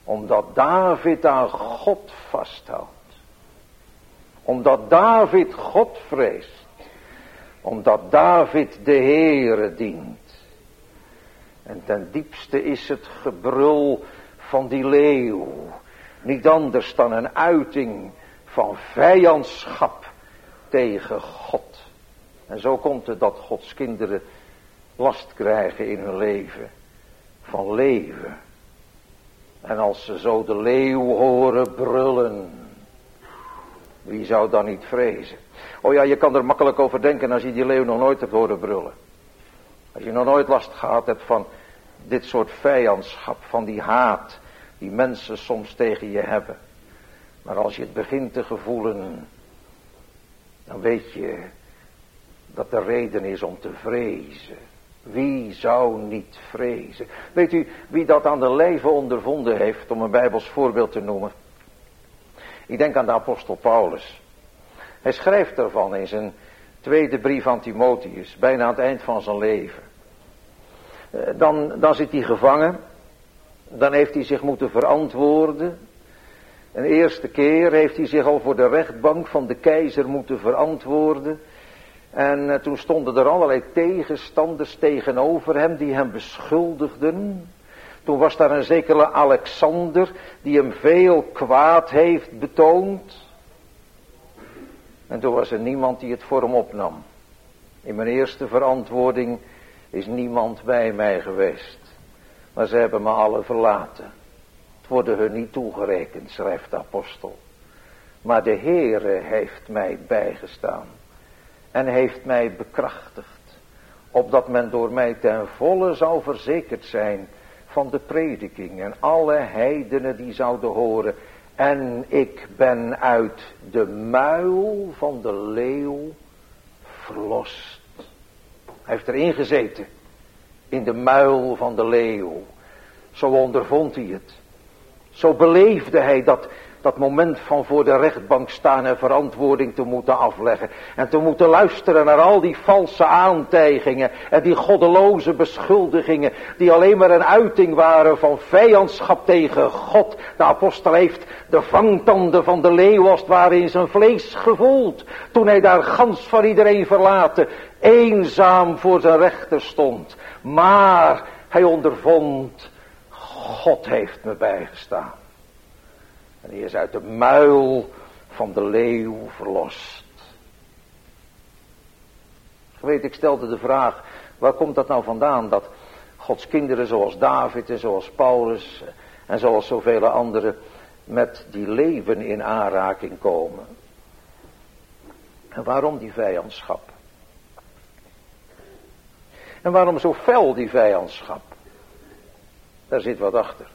Omdat David aan God vasthoudt. Omdat David God vreest. Omdat David de Heere dient. En ten diepste is het gebrul van die leeuw niet anders dan een uiting van vijandschap tegen God. En zo komt het dat Gods kinderen last krijgen in hun leven van leven. En als ze zo de leeuw horen brullen, wie zou dan niet vrezen? Oh ja, je kan er makkelijk over denken als je die leeuw nog nooit hebt horen brullen. Als je nog nooit last gehad hebt van dit soort vijandschap, van die haat die mensen soms tegen je hebben. Maar als je het begint te gevoelen, dan weet je dat er reden is om te vrezen. Wie zou niet vrezen? Weet u wie dat aan de lijve ondervonden heeft, om een Bijbels voorbeeld te noemen? Ik denk aan de apostel Paulus. Hij schrijft ervan in zijn tweede brief aan Timotheus, bijna aan het eind van zijn leven. Dan, dan zit hij gevangen. Dan heeft hij zich moeten verantwoorden. Een eerste keer heeft hij zich al voor de rechtbank van de keizer moeten verantwoorden. En uh, toen stonden er allerlei tegenstanders tegenover hem die hem beschuldigden. Toen was daar een zekere Alexander die hem veel kwaad heeft betoond. En toen was er niemand die het voor hem opnam. In mijn eerste verantwoording is niemand bij mij geweest. Maar ze hebben me alle verlaten. Het worden hun niet toegerekend, schrijft de apostel. Maar de Heere heeft mij bijgestaan. En heeft mij bekrachtigd. Opdat men door mij ten volle zou verzekerd zijn van de prediking. En alle heidenen die zouden horen. En ik ben uit de muil van de leeuw verlost. Hij heeft erin gezeten. In de muil van de leeuw. Zo ondervond hij het. Zo beleefde hij dat, dat moment van voor de rechtbank staan en verantwoording te moeten afleggen. En te moeten luisteren naar al die valse aantijgingen en die goddeloze beschuldigingen. Die alleen maar een uiting waren van vijandschap tegen God. De apostel heeft de vangtanden van de leeuw als het ware in zijn vlees gevoeld. Toen hij daar gans van iedereen verlaten, eenzaam voor zijn rechter stond. Maar hij ondervond, God heeft me bijgestaan. En hij is uit de muil van de leeuw verlost. Je weet, ik stelde de vraag, waar komt dat nou vandaan? Dat Gods kinderen zoals David en zoals Paulus en zoals zoveel anderen met die leven in aanraking komen. En waarom die vijandschap? En waarom zo fel die vijandschap? Daar zit wat achter.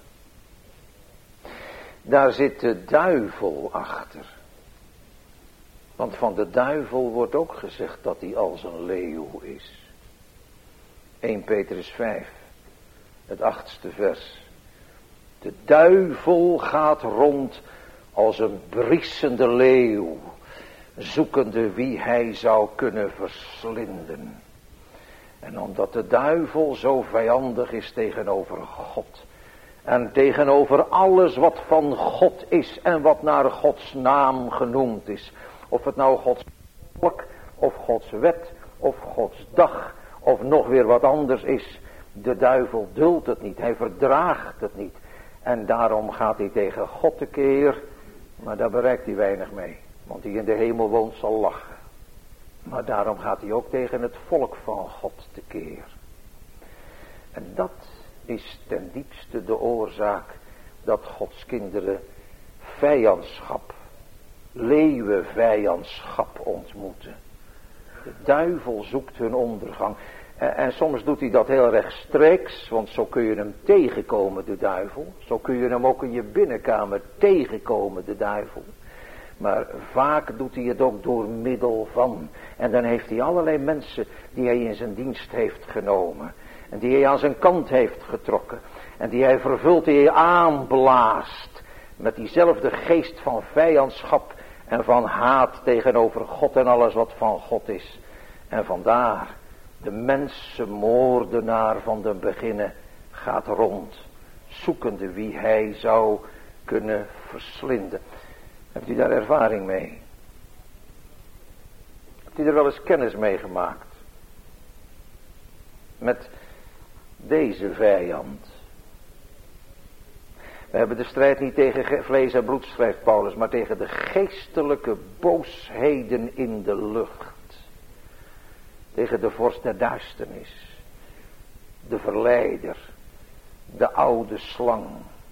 Daar zit de duivel achter. Want van de duivel wordt ook gezegd dat hij als een leeuw is. Eerste Petrus vijf, het achtste vers. De duivel gaat rond als een briesende leeuw, zoekende wie hij zou kunnen verslinden. En omdat de duivel zo vijandig is tegenover God. En tegenover alles wat van God is en wat naar Gods naam genoemd is. Of het nou Gods volk, of Gods wet, of Gods dag, of nog weer wat anders is. De duivel duldt het niet, hij verdraagt het niet. En daarom gaat hij tegen God tekeer, maar daar bereikt hij weinig mee. Want die in de hemel woont zal lachen. Maar daarom gaat hij ook tegen het volk van God tekeer. En dat is ten diepste de oorzaak dat Gods kinderen vijandschap, leeuwenvijandschap ontmoeten. De duivel zoekt hun ondergang. En, en soms doet hij dat heel rechtstreeks, want zo kun je hem tegenkomen, de duivel. Zo kun je hem ook in je binnenkamer tegenkomen, de duivel. Maar vaak doet hij het ook door middel van. En dan heeft hij allerlei mensen die hij in zijn dienst heeft genomen. En die hij aan zijn kant heeft getrokken. En die hij vervult, die hij aanblaast. Met diezelfde geest van vijandschap en van haat tegenover God en alles wat van God is. En vandaar, de mensenmoordenaar van den beginnen gaat rond. zoekende wie hij zou kunnen verslinden. Hebt u daar ervaring mee? Hebt u er wel eens kennis mee gemaakt? Met deze vijand. We hebben de strijd niet tegen vlees en bloed, schrijft Paulus, maar tegen de geestelijke boosheden in de lucht. Tegen de vorst der duisternis. De verleider. De oude slang.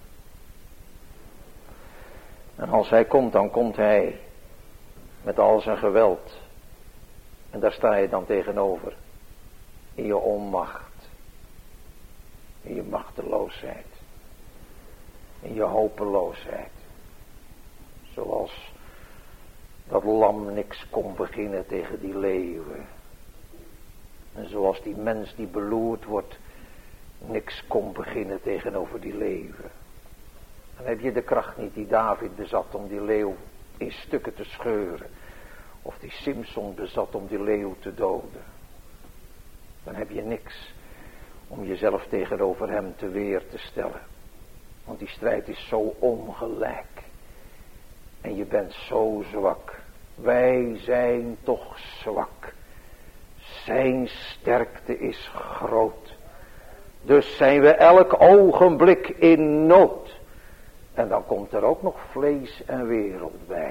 En als hij komt, dan komt hij met al zijn geweld. En daar sta je dan tegenover. In je onmacht. In je machteloosheid. In je hopeloosheid. Zoals dat lam niks kon beginnen tegen die leeuwen. En zoals die mens die beloerd wordt niks kon beginnen tegenover die leeuwen. Dan heb je de kracht niet die David bezat om die leeuw in stukken te scheuren. Of die Simson bezat om die leeuw te doden. Dan heb je niks om jezelf tegenover hem te weer te stellen. Want die strijd is zo ongelijk. En je bent zo zwak. Wij zijn toch zwak. Zijn sterkte is groot. Dus zijn we elk ogenblik in nood. En dan komt er ook nog vlees en wereld bij.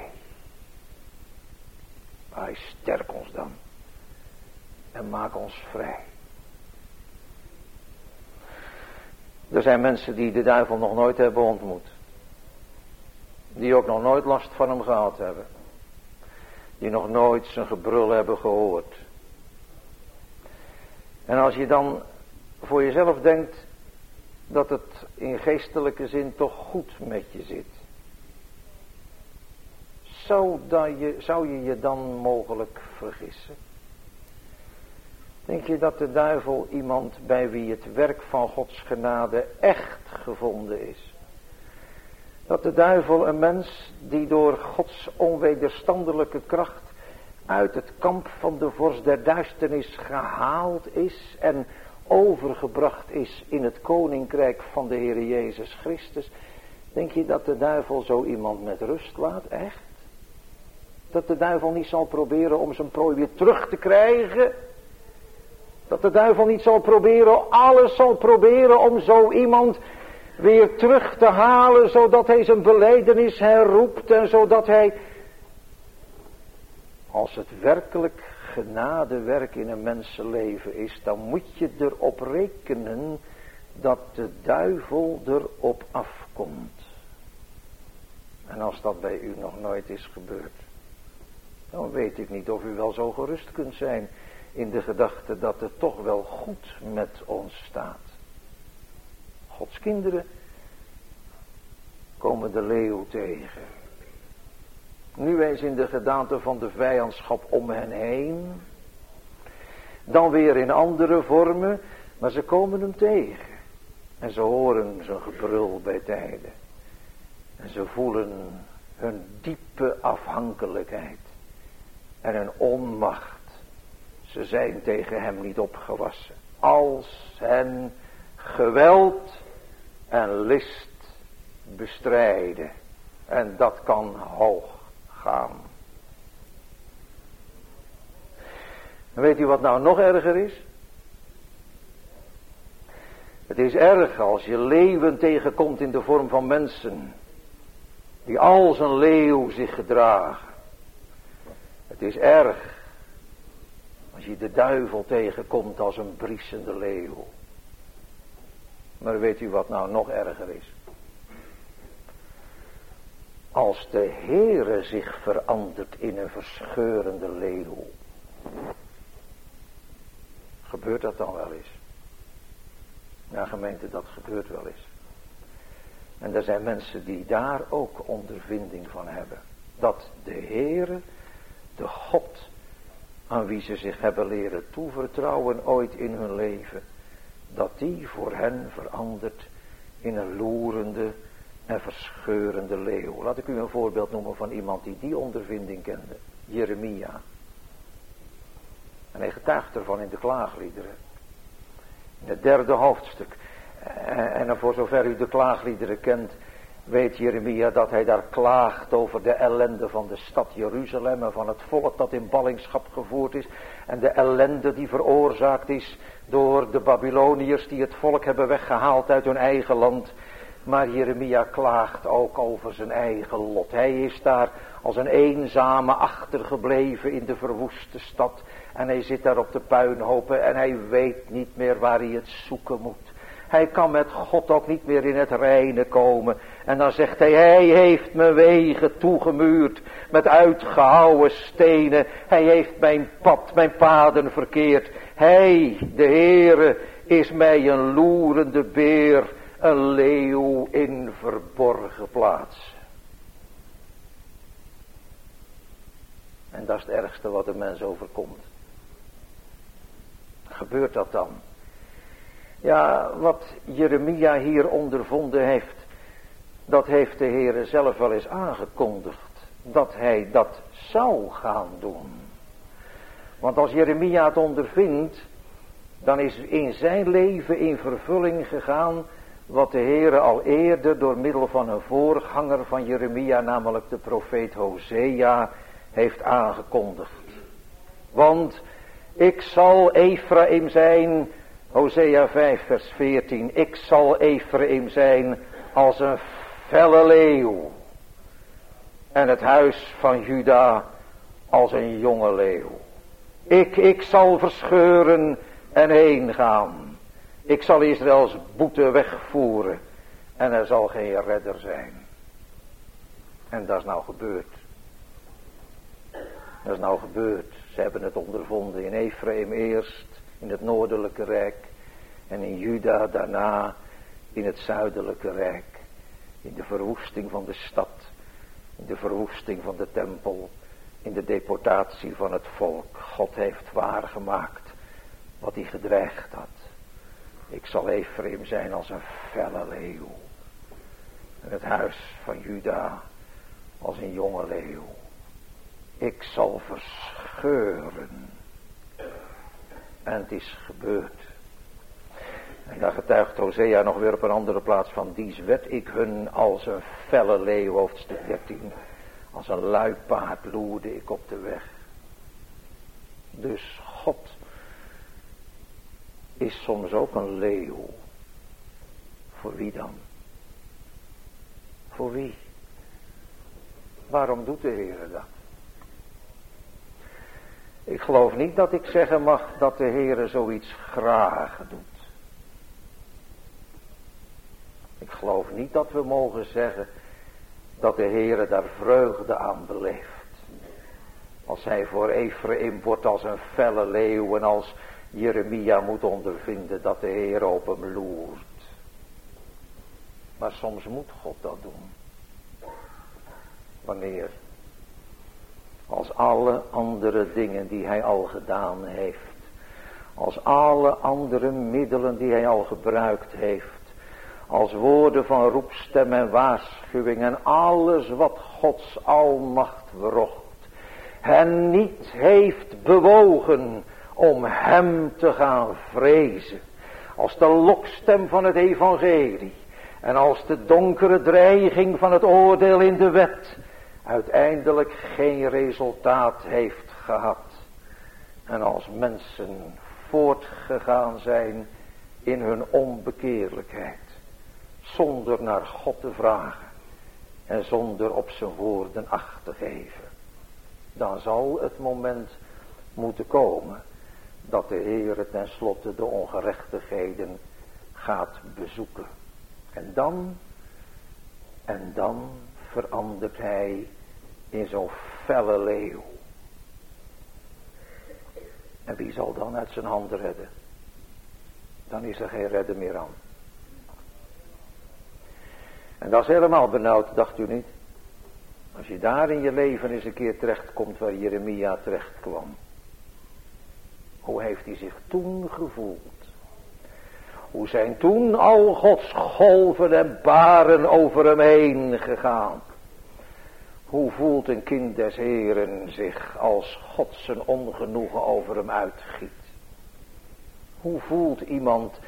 Hij sterk ons dan. En maak ons vrij. Er zijn mensen die de duivel nog nooit hebben ontmoet. Die ook nog nooit last van hem gehad hebben. Die nog nooit zijn gebrul hebben gehoord. En als je dan voor jezelf denkt dat het in geestelijke zin toch goed met je zit. Zou, dat je, zou je je dan mogelijk vergissen? Denk je dat de duivel iemand bij wie het werk van Gods genade echt gevonden is? Dat de duivel een mens die door Gods onwederstandelijke kracht uit het kamp van de vorst der duisternis gehaald is en overgebracht is in het koninkrijk van de Heer Jezus Christus. Denk je dat de duivel zo iemand met rust laat? Echt? Dat de duivel niet zal proberen om zijn prooi weer terug te krijgen? Dat de duivel niet zal proberen, alles zal proberen om zo iemand weer terug te halen, zodat hij zijn belijdenis herroept en zodat hij, als het werkelijk genadewerk in een mensenleven is, dan moet je erop rekenen dat de duivel erop afkomt. En als dat bij u nog nooit is gebeurd, dan weet ik niet of u wel zo gerust kunt zijn in de gedachte dat het toch wel goed met ons staat. Gods kinderen komen de leeuw tegen. Nu eens in de gedaante van de vijandschap om hen heen. Dan weer in andere vormen. Maar ze komen hem tegen. En ze horen zijn gebrul bij tijden. En ze voelen hun diepe afhankelijkheid. En hun onmacht. Ze zijn tegen hem niet opgewassen. Als hen geweld en list bestrijden. En dat kan hoog gaan. En weet u wat nou nog erger is? Het is erg als je leeuwen tegenkomt in de vorm van mensen. Die als een leeuw zich gedragen. Het is erg als je de duivel tegenkomt als een briesende leeuw. Maar weet u wat nou nog erger is? Als de Heere zich verandert in een verscheurende leeuw. Gebeurt dat dan wel eens? Ja, gemeente, dat gebeurt wel eens. En er zijn mensen die daar ook ondervinding van hebben. Dat de Heere, de God, aan wie ze zich hebben leren toevertrouwen ooit in hun leven, dat die voor hen verandert in een loerende en verscheurende leeuw. Laat ik u een voorbeeld noemen van iemand die die ondervinding kende. Jeremia. En hij getuigt ervan in de klaagliederen. In het derde hoofdstuk. En voor zover u de klaagliederen kent, weet Jeremia dat hij daar klaagt over de ellende van de stad Jeruzalem en van het volk dat in ballingschap gevoerd is. En de ellende die veroorzaakt is door de Babyloniërs die het volk hebben weggehaald uit hun eigen land. Maar Jeremia klaagt ook over zijn eigen lot. Hij is daar als een eenzame achtergebleven in de verwoeste stad. En hij zit daar op de puinhopen en hij weet niet meer waar hij het zoeken moet. Hij kan met God ook niet meer in het reine komen. En dan zegt hij, hij heeft mijn wegen toegemuurd met uitgehouwen stenen. Hij heeft mijn pad, mijn paden verkeerd. Hij, de Heere, is mij een loerende beer, een leeuw in verborgen plaats. En dat is het ergste wat een mens overkomt. Gebeurt dat dan? Ja, wat Jeremia hier ondervonden heeft, dat heeft de Heere zelf wel eens aangekondigd. Dat hij dat zou gaan doen. Want als Jeremia het ondervindt, dan is in zijn leven in vervulling gegaan wat de Heere al eerder door middel van een voorganger van Jeremia, namelijk de profeet Hosea, heeft aangekondigd. Want ik zal Ephraim zijn, Hosea vijf vers veertien, ik zal Ephraim zijn als een felle leeuw. En het huis van Juda als een jonge leeuw. Ik, ik zal verscheuren en heen gaan. Ik zal Israëls boete wegvoeren. En er zal geen redder zijn. En dat is nou gebeurd. Dat is nou gebeurd. Ze hebben het ondervonden in Ephraim eerst, in het noordelijke rijk. En in Juda daarna, in het zuidelijke rijk. In de verwoesting van de stad. In de verwoesting van de tempel. In de deportatie van het volk. God heeft waargemaakt wat hij gedreigd had. Ik zal Ephraim zijn als een felle leeuw. En het huis van Juda als een jonge leeuw. Ik zal verscheuren. En het is gebeurd. En daar getuigt Hosea nog weer op een andere plaats van. Dies werd ik hun als een felle leeuw, hoofdstuk dertien. Als een luipaard loerde ik op de weg. Dus God is soms ook een leeuw. Voor wie dan? Voor wie? Waarom doet de Heer dat? Ik geloof niet dat ik zeggen mag dat de Heer zoiets graag doet. Ik geloof niet dat we mogen zeggen dat de Heer daar vreugde aan beleeft. Als hij voor Ephraim wordt als een felle leeuw en als Jeremia moet ondervinden dat de Heer op hem loert. Maar soms moet God dat doen. Wanneer? Als alle andere dingen die hij al gedaan heeft. Als alle andere middelen die hij al gebruikt heeft. Als woorden van roepstem en waarschuwing en alles wat Gods almacht wrocht. Hen niet heeft bewogen om hem te gaan vrezen. Als de lokstem van het evangelie. En als de donkere dreiging van het oordeel in de wet uiteindelijk geen resultaat heeft gehad. En als mensen voortgegaan zijn in hun onbekeerlijkheid. Zonder naar God te vragen. En zonder op zijn woorden acht te geven. Dan zal het moment moeten komen dat de Heer tenslotte de ongerechtigheden gaat bezoeken. En dan, en dan verandert hij in zo'n felle leeuw. En wie zal dan uit zijn handen redden? Dan is er geen redder meer aan. En dat is helemaal benauwd, dacht u niet? Als je daar in je leven eens een keer terechtkomt waar Jeremia terecht kwam. Hoe heeft hij zich toen gevoeld? Hoe zijn toen al Gods golven en baren over hem heen gegaan? Hoe voelt een kind des Heeren zich als God zijn ongenoegen over hem uitgiet? Hoe voelt iemand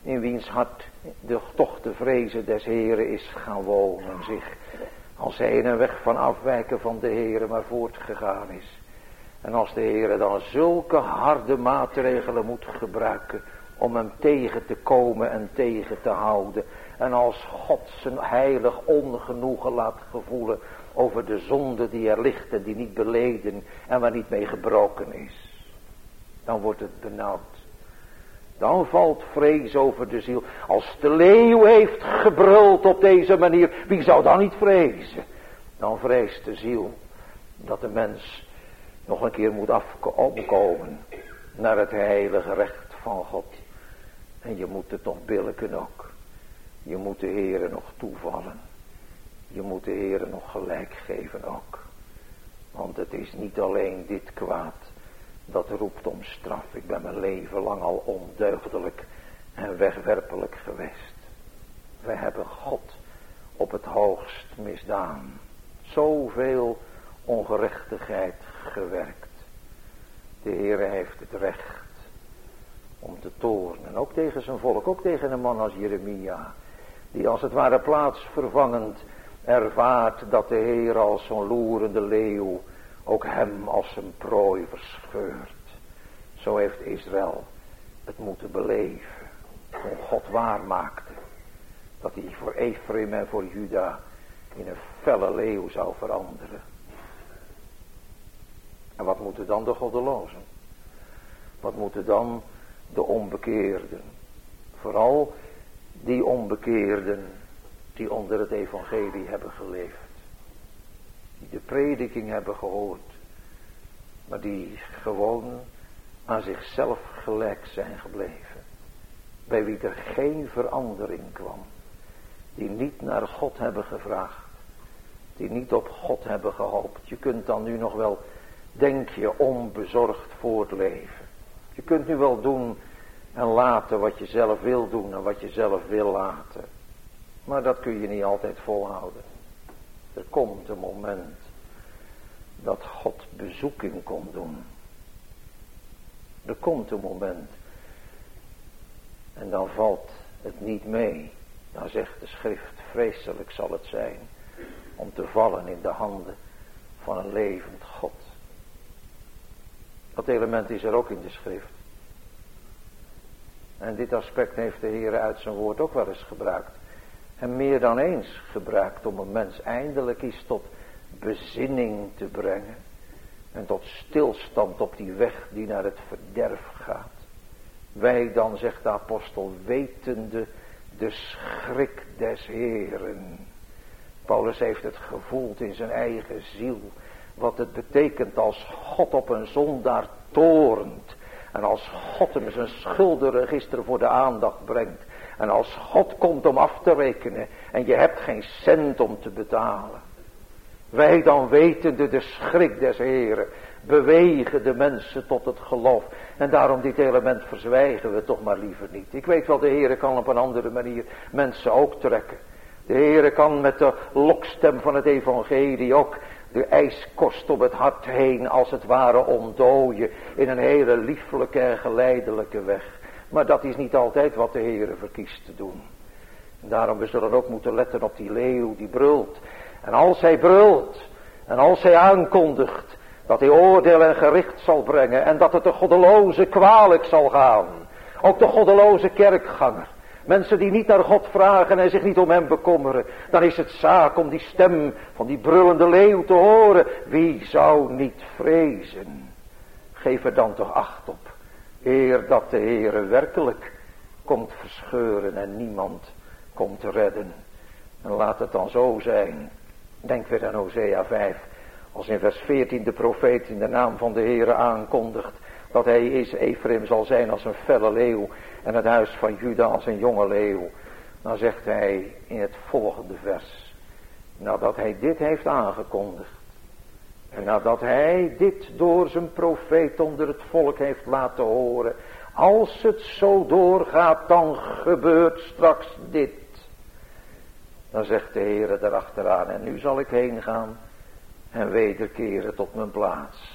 in wiens hart de, toch de vrezen des Heren is gaan wonen, zich als hij in een weg van afwijken van de Heren maar voortgegaan is. En als de Heren dan zulke harde maatregelen moet gebruiken om hem tegen te komen en tegen te houden. En als God zijn heilig ongenoegen laat gevoelen over de zonde die er ligt en die niet beleden en waar niet mee gebroken is. Dan wordt het benauwd. Dan valt vrees over de ziel. Als de leeuw heeft gebruld op deze manier, wie zou dan niet vrezen? Dan vreest de ziel dat de mens nog een keer moet afkomen naar het heilige recht van God. En je moet het nog billijken ook. Je moet de Heere nog toevallen. Je moet de Heere nog gelijk geven ook. Want het is niet alleen dit kwaad dat roept om straf. Ik ben mijn leven lang al ondeugdelijk en wegwerpelijk geweest. We hebben God op het hoogst misdaan. Zoveel ongerechtigheid gewerkt. De Heere heeft het recht om te toornen. Ook tegen zijn volk, ook tegen een man als Jeremia. Die als het ware plaatsvervangend ervaart dat de Heer als zo'n loerende leeuw ook hem als zijn prooi verscheurt. Zo heeft Israël het moeten beleven. Toen God waar maakte dat hij voor Ephraim en voor Juda in een felle leeuw zou veranderen. En wat moeten dan de goddelozen? Wat moeten dan de onbekeerden? Vooral die onbekeerden die onder het evangelie hebben geleefd. Die de prediking hebben gehoord. Maar die gewoon aan zichzelf gelijk zijn gebleven. Bij wie er geen verandering kwam. Die niet naar God hebben gevraagd. Die niet op God hebben gehoopt. Je kunt dan nu nog wel, denk je, onbezorgd voortleven. Je kunt nu wel doen en laten wat je zelf wil doen en wat je zelf wil laten. Maar dat kun je niet altijd volhouden. Er komt een moment dat God bezoeking komt doen. Er komt een moment. En dan valt het niet mee. Dan zegt de schrift, vreselijk zal het zijn om te vallen in de handen van een levend God. Dat element is er ook in de schrift. En dit aspect heeft de Heer uit zijn woord ook wel eens gebruikt. En meer dan eens gebruikt om een mens eindelijk eens tot bezinning te brengen. En tot stilstand op die weg die naar het verderf gaat. Wij dan, zegt de apostel, wetende de schrik des Heeren. Paulus heeft het gevoeld in zijn eigen ziel. Wat het betekent als God op een zondaar toornt. En als God hem zijn schuldenregister voor de aandacht brengt. En als God komt om af te rekenen. En je hebt geen cent om te betalen. Wij dan wetende de schrik des Heren. Bewegen de mensen tot het geloof. En daarom dit element verzwijgen we toch maar liever niet. Ik weet wel, de Heere kan op een andere manier mensen ook trekken. De Heere kan met de lokstem van het evangelie ook de ijskost op het hart heen als het ware ontdooien in een hele lieflijke en geleidelijke weg. Maar dat is niet altijd wat de Heere verkiest te doen. En daarom we zullen ook moeten letten op die leeuw die brult. En als hij brult en als hij aankondigt dat hij oordeel en gericht zal brengen en dat het de goddeloze kwalijk zal gaan. Ook de goddeloze kerkganger. Mensen die niet naar God vragen en zich niet om hem bekommeren. Dan is het zaak om die stem van die brullende leeuw te horen. Wie zou niet vrezen? Geef er dan toch acht op. Eer dat de Heere werkelijk komt verscheuren en niemand komt te redden. En laat het dan zo zijn. Denk weer aan Hosea vijf. Als in vers veertien de profeet in de naam van de Heere aankondigt. Dat hij is, Ephraim zal zijn als een felle leeuw. En het huis van Juda als een jonge leeuw. Dan zegt hij in het volgende vers. Nadat hij dit heeft aangekondigd. En nadat hij dit door zijn profeet onder het volk heeft laten horen. Als het zo doorgaat, dan gebeurt straks dit. Dan zegt de Heere erachteraan. En nu zal ik heen gaan. En wederkeren tot mijn plaats.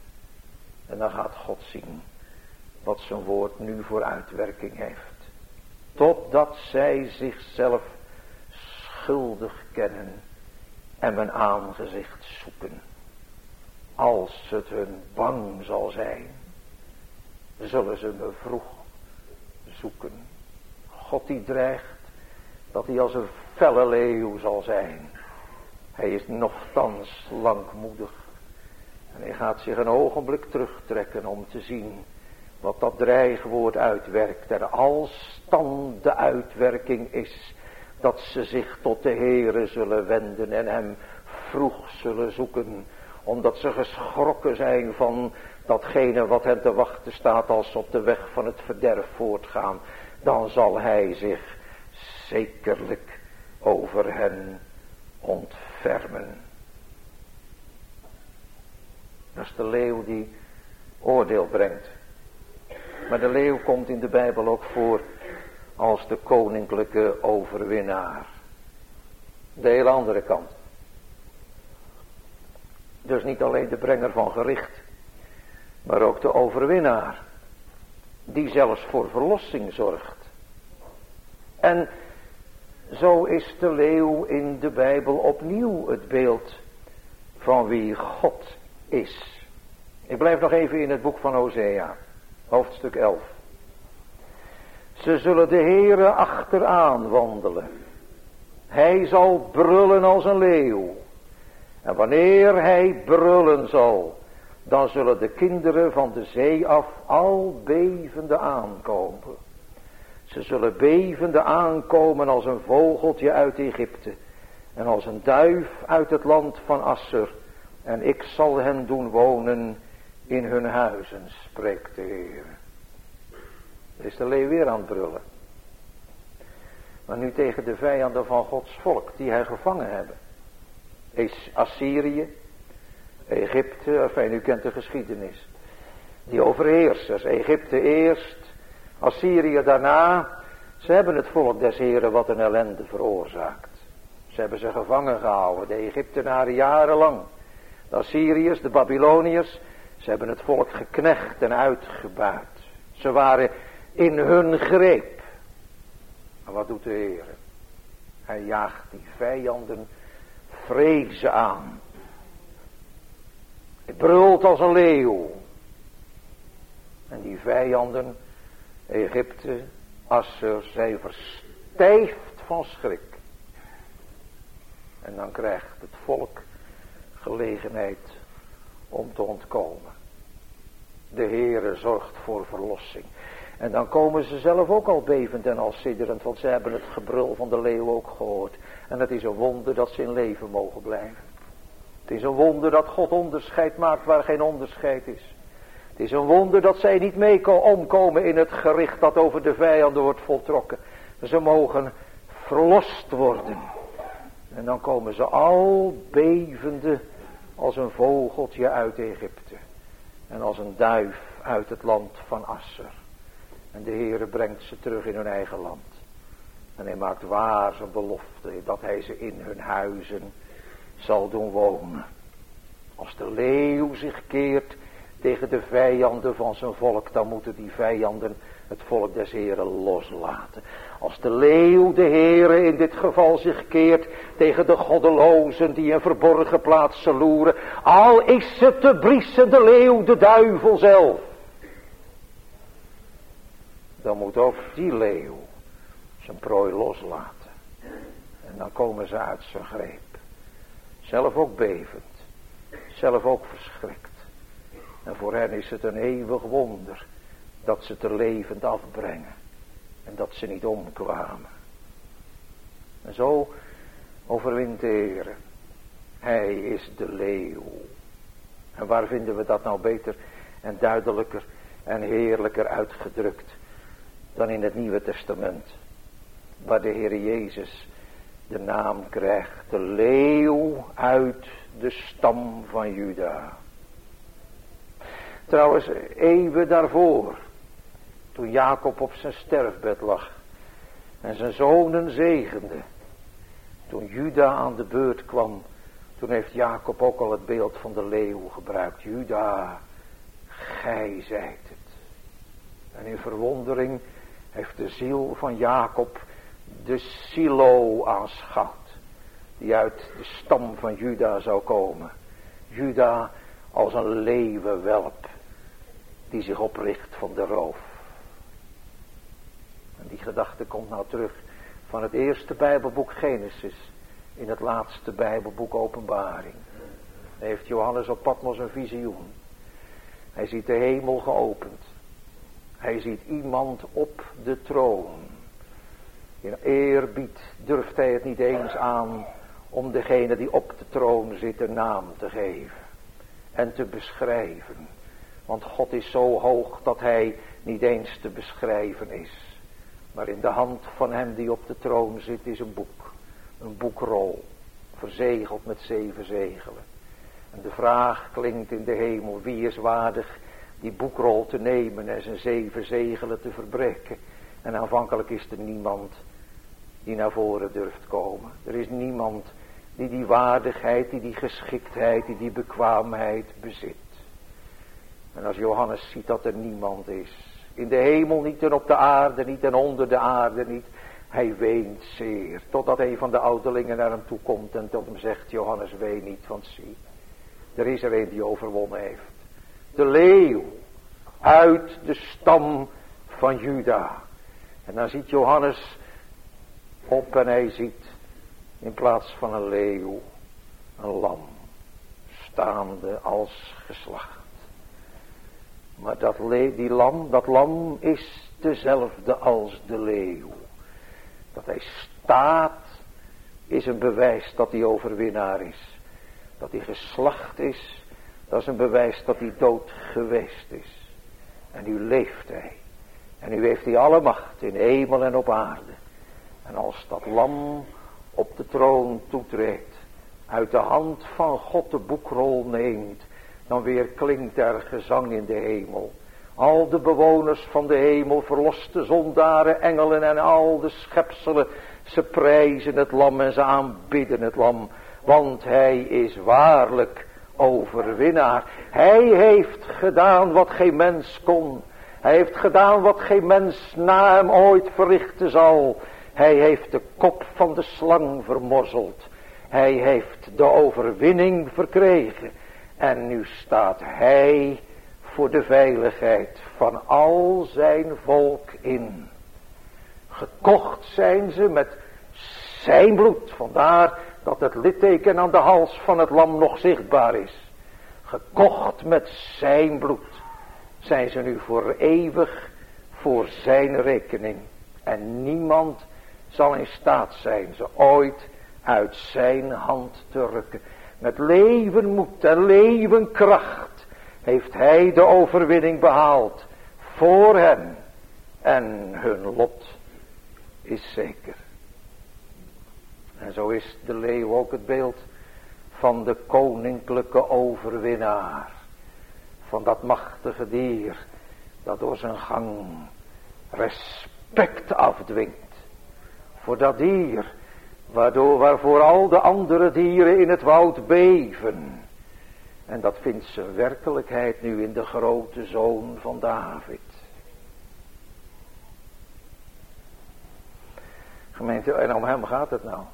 En dan gaat God zien wat zijn woord nu voor uitwerking heeft. totdat zij zichzelf schuldig kennen en mijn aangezicht zoeken. Als het hun bang zal zijn, zullen ze me vroeg zoeken. God die dreigt dat hij als een felle leeuw zal zijn. Hij is nochtans langmoedig. En hij gaat zich een ogenblik terugtrekken om te zien wat dat dreigwoord uitwerkt. En als dan de uitwerking is dat ze zich tot de Heere zullen wenden en hem vroeg zullen zoeken. Omdat ze geschrokken zijn van datgene wat hen te wachten staat als ze op de weg van het verderf voortgaan. Dan zal hij zich zekerlijk over hen ontfermen. Dat is de leeuw die oordeel brengt. Maar de leeuw komt in de Bijbel ook voor als de koninklijke overwinnaar. De hele andere kant. Dus niet alleen de brenger van gericht, maar ook de overwinnaar. Die zelfs voor verlossing zorgt. En zo is de leeuw in de Bijbel opnieuw het beeld van wie God is. Ik blijf nog even in het boek van Hosea, hoofdstuk elf. Ze zullen de Heere achteraan wandelen. Hij zal brullen als een leeuw. En wanneer hij brullen zal, dan zullen de kinderen van de zee af al bevende aankomen. Ze zullen bevende aankomen als een vogeltje uit Egypte en als een duif uit het land van Assur. En ik zal hen doen wonen in hun huizen, spreekt de Heer. Er is de leeuw weer aan het brullen. Maar nu tegen de vijanden van Gods volk die hij gevangen hebben. Is Assyrië, Egypte, enfin u kent de geschiedenis. Die overheersers, Egypte eerst, Assyrië daarna. Ze hebben het volk des Heren wat een ellende veroorzaakt. Ze hebben ze gevangen gehouden, de Egyptenaren jarenlang. De Assyriërs, de Babyloniërs, ze hebben het volk geknecht en uitgebuit. Ze waren in hun greep. Maar wat doet de Heer? Hij jaagt die vijanden vrezen aan. Hij brult als een leeuw. En die vijanden, Egypte, Assur, zij verstijft van schrik. En dan krijgt het volk gelegenheid om te ontkomen. De Heere zorgt voor verlossing. En dan komen ze zelf ook al bevend en al sidderend, want ze hebben het gebrul van de leeuw ook gehoord. En het is een wonder dat ze in leven mogen blijven. Het is een wonder dat God onderscheid maakt waar geen onderscheid is. Het is een wonder dat zij niet mee omkomen in het gericht dat over de vijanden wordt voltrokken. Ze mogen verlost worden. En dan komen ze al bevende als een vogeltje uit Egypte. En als een duif uit het land van Assur. En de Heere brengt ze terug in hun eigen land. En hij maakt waar zijn belofte dat hij ze in hun huizen zal doen wonen. Als de leeuw zich keert tegen de vijanden van zijn volk, dan moeten die vijanden het volk des Heren loslaten. Als de leeuw, de Heere in dit geval, zich keert tegen de goddelozen die in verborgen plaatsen loeren, al is het de briesende leeuw, de duivel zelf, dan moet ook die leeuw zijn prooi loslaten. En dan komen ze uit zijn greep. Zelf ook bevend. Zelf ook verschrikt. En voor hen is het een eeuwig wonder dat ze te levend afbrengen. En dat ze niet omkwamen. En zo overwint de Heere. Hij is de leeuw. En waar vinden we dat nou beter en duidelijker en heerlijker uitgedrukt dan in het Nieuwe Testament. Waar de Heer Jezus de naam krijgt. De leeuw uit de stam van Juda. Trouwens, eeuwen daarvoor, toen Jacob op zijn sterfbed lag en zijn zonen zegende, toen Juda aan de beurt kwam, toen heeft Jacob ook al het beeld van de leeuw gebruikt. Juda, gij zijt het. En in verwondering heeft de ziel van Jacob de Silo aanschouwd, die uit de stam van Juda zou komen. Juda als een leeuwenwelp die zich opricht van de roof. En die gedachte komt nou terug van het eerste Bijbelboek Genesis in het laatste Bijbelboek Openbaring. Dan heeft Johannes op Patmos een visioen. Hij ziet de hemel geopend. Hij ziet iemand op de troon. In eerbied durft hij het niet eens aan om degene die op de troon zit een naam te geven en te beschrijven. Want God is zo hoog dat hij niet eens te beschrijven is. Maar in de hand van hem die op de troon zit is een boek. Een boekrol. Verzegeld met zeven zegelen. En de vraag klinkt in de hemel. Wie is waardig die boekrol te nemen en zijn zeven zegelen te verbreken? En aanvankelijk is er niemand die naar voren durft komen. Er is niemand die die waardigheid, die die geschiktheid, die die bekwaamheid bezit. En als Johannes ziet dat er niemand is. In de hemel niet en op de aarde niet en onder de aarde niet. Hij weent zeer. Totdat een van de ouderlingen naar hem toe komt en tot hem zegt: Johannes, ween niet, want zie, er is er een die overwonnen heeft. De leeuw uit de stam van Juda. En dan ziet Johannes op en hij ziet in plaats van een leeuw een lam. Staande als geslacht. Maar dat, le- die lam, dat lam is dezelfde als de leeuw. Dat hij staat is een bewijs dat hij overwinnaar is. Dat hij geslacht is, dat is een bewijs dat hij dood geweest is. En nu leeft hij. En nu heeft hij alle macht in hemel en op aarde. En als dat lam op de troon toetreedt, uit de hand van God de boekrol neemt, dan weer klinkt er gezang in de hemel. Al de bewoners van de hemel, verloste zondaren, engelen en al de schepselen, ze prijzen het lam en ze aanbidden het lam. Want hij is waarlijk overwinnaar. Hij heeft gedaan wat geen mens kon. Hij heeft gedaan wat geen mens na hem ooit verrichten zal. Hij heeft de kop van de slang vermorzeld. Hij heeft de overwinning verkregen. En nu staat hij voor de veiligheid van al zijn volk in. Gekocht zijn ze met zijn bloed. Vandaar dat het litteken aan de hals van het lam nog zichtbaar is. Gekocht met zijn bloed zijn ze nu voor eeuwig voor zijn rekening. En niemand zal in staat zijn ze ooit uit zijn hand te rukken. Met levenmoed en levenkracht heeft hij de overwinning behaald voor hen. En hun lot is zeker. En zo is de leeuw ook het beeld van de koninklijke overwinnaar. Van dat machtige dier dat door zijn gang respect afdwingt. Voor dat dier waardoor, waarvoor al de andere dieren in het woud beven. En dat vindt zijn werkelijkheid nu in de grote zoon van David. Gemeente, en om hem gaat het nou.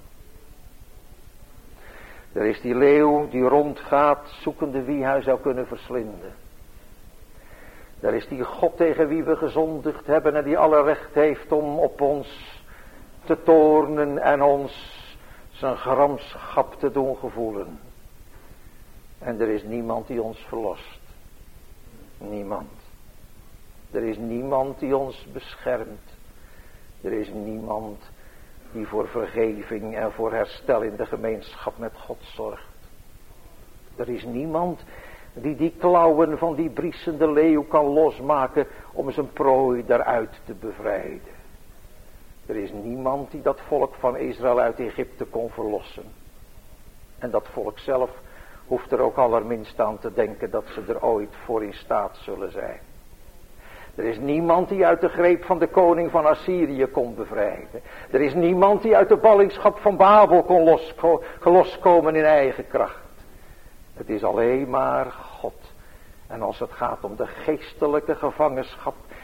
Er is die leeuw die rondgaat zoekende wie hij zou kunnen verslinden. Er is die God tegen wie we gezondigd hebben en die alle recht heeft om op ons te toornen en ons zijn gramschap te doen gevoelen. En er is niemand die ons verlost. Niemand. Er is niemand die ons beschermt. Er is niemand die voor vergeving en voor herstel in de gemeenschap met God zorgt. Er is niemand die die klauwen van die briesende leeuw kan losmaken om zijn prooi daaruit te bevrijden. Er is niemand die dat volk van Israël uit Egypte kon verlossen. En dat volk zelf hoeft er ook allerminst aan te denken dat ze er ooit voor in staat zullen zijn. Er is niemand die uit de greep van de koning van Assyrië kon bevrijden. Er is niemand die uit de ballingschap van Babel kon losko- loskomen in eigen kracht. Het is alleen maar God. En als het gaat om de geestelijke gevangenschap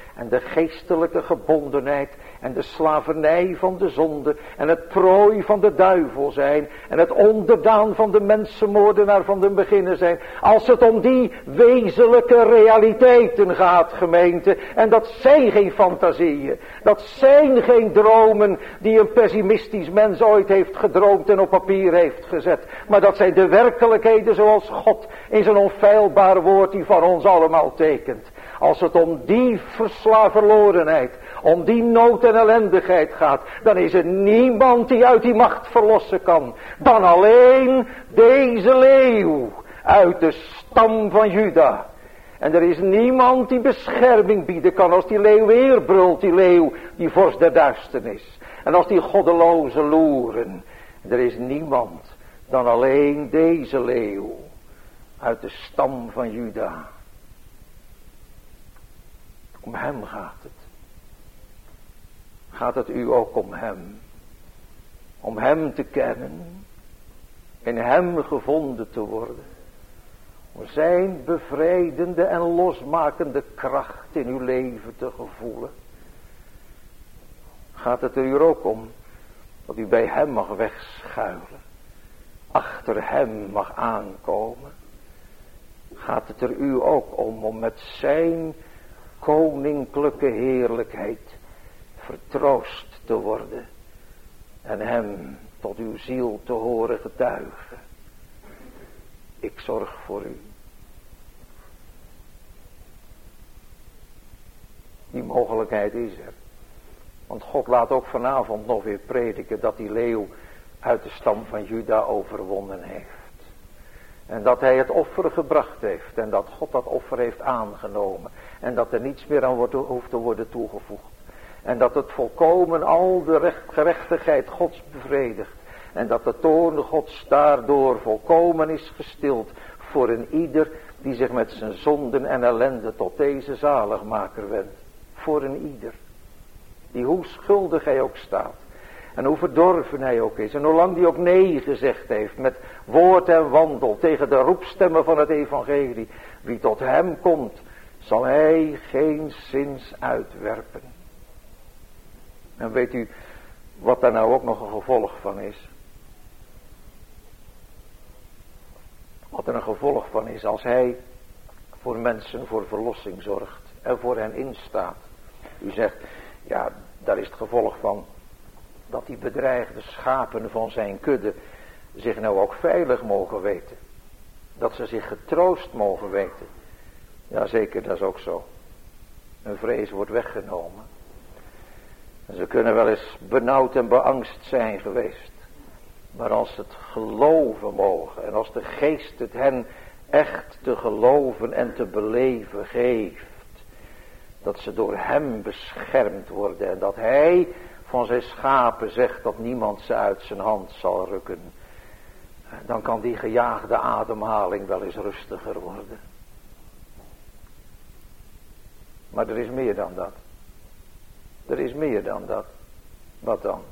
en de geestelijke gebondenheid en de slavernij van de zonde en het prooi van de duivel zijn en het onderdaan van de mensenmoordenaar van de beginnen zijn. Als het om die wezenlijke realiteiten gaat, gemeente, en dat zijn geen fantasieën, dat zijn geen dromen die een pessimistisch mens ooit heeft gedroomd en op papier heeft gezet, maar dat zijn de werkelijkheden zoals God in zijn onfeilbaar woord die van ons allemaal tekent. Als het om die verslaverlorenheid, om die nood en ellendigheid gaat, dan is er niemand die uit die macht verlossen kan, dan alleen deze leeuw uit de stam van Juda. En er is niemand die bescherming bieden kan als die leeuw weer brult, die leeuw, die vorst der duisternis. En als die goddeloze loeren. Er is niemand dan alleen deze leeuw uit de stam van Juda. Om hem gaat het. Gaat het u ook om hem? Om hem te kennen, in hem gevonden te worden. Om zijn bevrijdende en losmakende kracht in uw leven te gevoelen. Gaat het er u ook om dat u bij hem mag wegschuilen. Achter hem mag aankomen. Gaat het er u ook om om met zijn koninklijke heerlijkheid vertroost te worden. En hem tot uw ziel te horen getuigen. Ik zorg voor u. Die mogelijkheid is er. Want God laat ook vanavond nog weer prediken dat die leeuw uit de stam van Juda overwonnen heeft. En dat hij het offer gebracht heeft. En dat God dat offer heeft aangenomen. En dat er niets meer aan wordt, hoeft te worden toegevoegd. En dat het volkomen al de recht, gerechtigheid Gods bevredigt. En dat de toorn Gods daardoor volkomen is gestild voor een ieder die zich met zijn zonden en ellende tot deze zaligmaker wendt. Voor een ieder. Die hoe schuldig hij ook staat. En hoe verdorven hij ook is. En hoe lang die ook nee gezegd heeft met woord en wandel tegen de roepstemmen van het evangelie. Wie tot hem komt, zal hij geen zins uitwerpen. En weet u wat daar nou ook nog een gevolg van is? Wat er een gevolg van is als hij voor mensen voor verlossing zorgt en voor hen instaat. U zegt, ja, daar is het gevolg van dat die bedreigde schapen van zijn kudde zich nou ook veilig mogen weten. Dat ze zich getroost mogen weten. Jazeker, dat is ook zo. Hun vrees wordt weggenomen. En ze kunnen wel eens benauwd en beangst zijn geweest. Maar als ze het geloven mogen en als de geest het hen echt te geloven en te beleven geeft. Dat ze door hem beschermd worden en dat hij van zijn schapen zegt dat niemand ze uit zijn hand zal rukken. Dan kan die gejaagde ademhaling wel eens rustiger worden. Maar er is meer dan dat. Er is meer dan dat. Wat dan?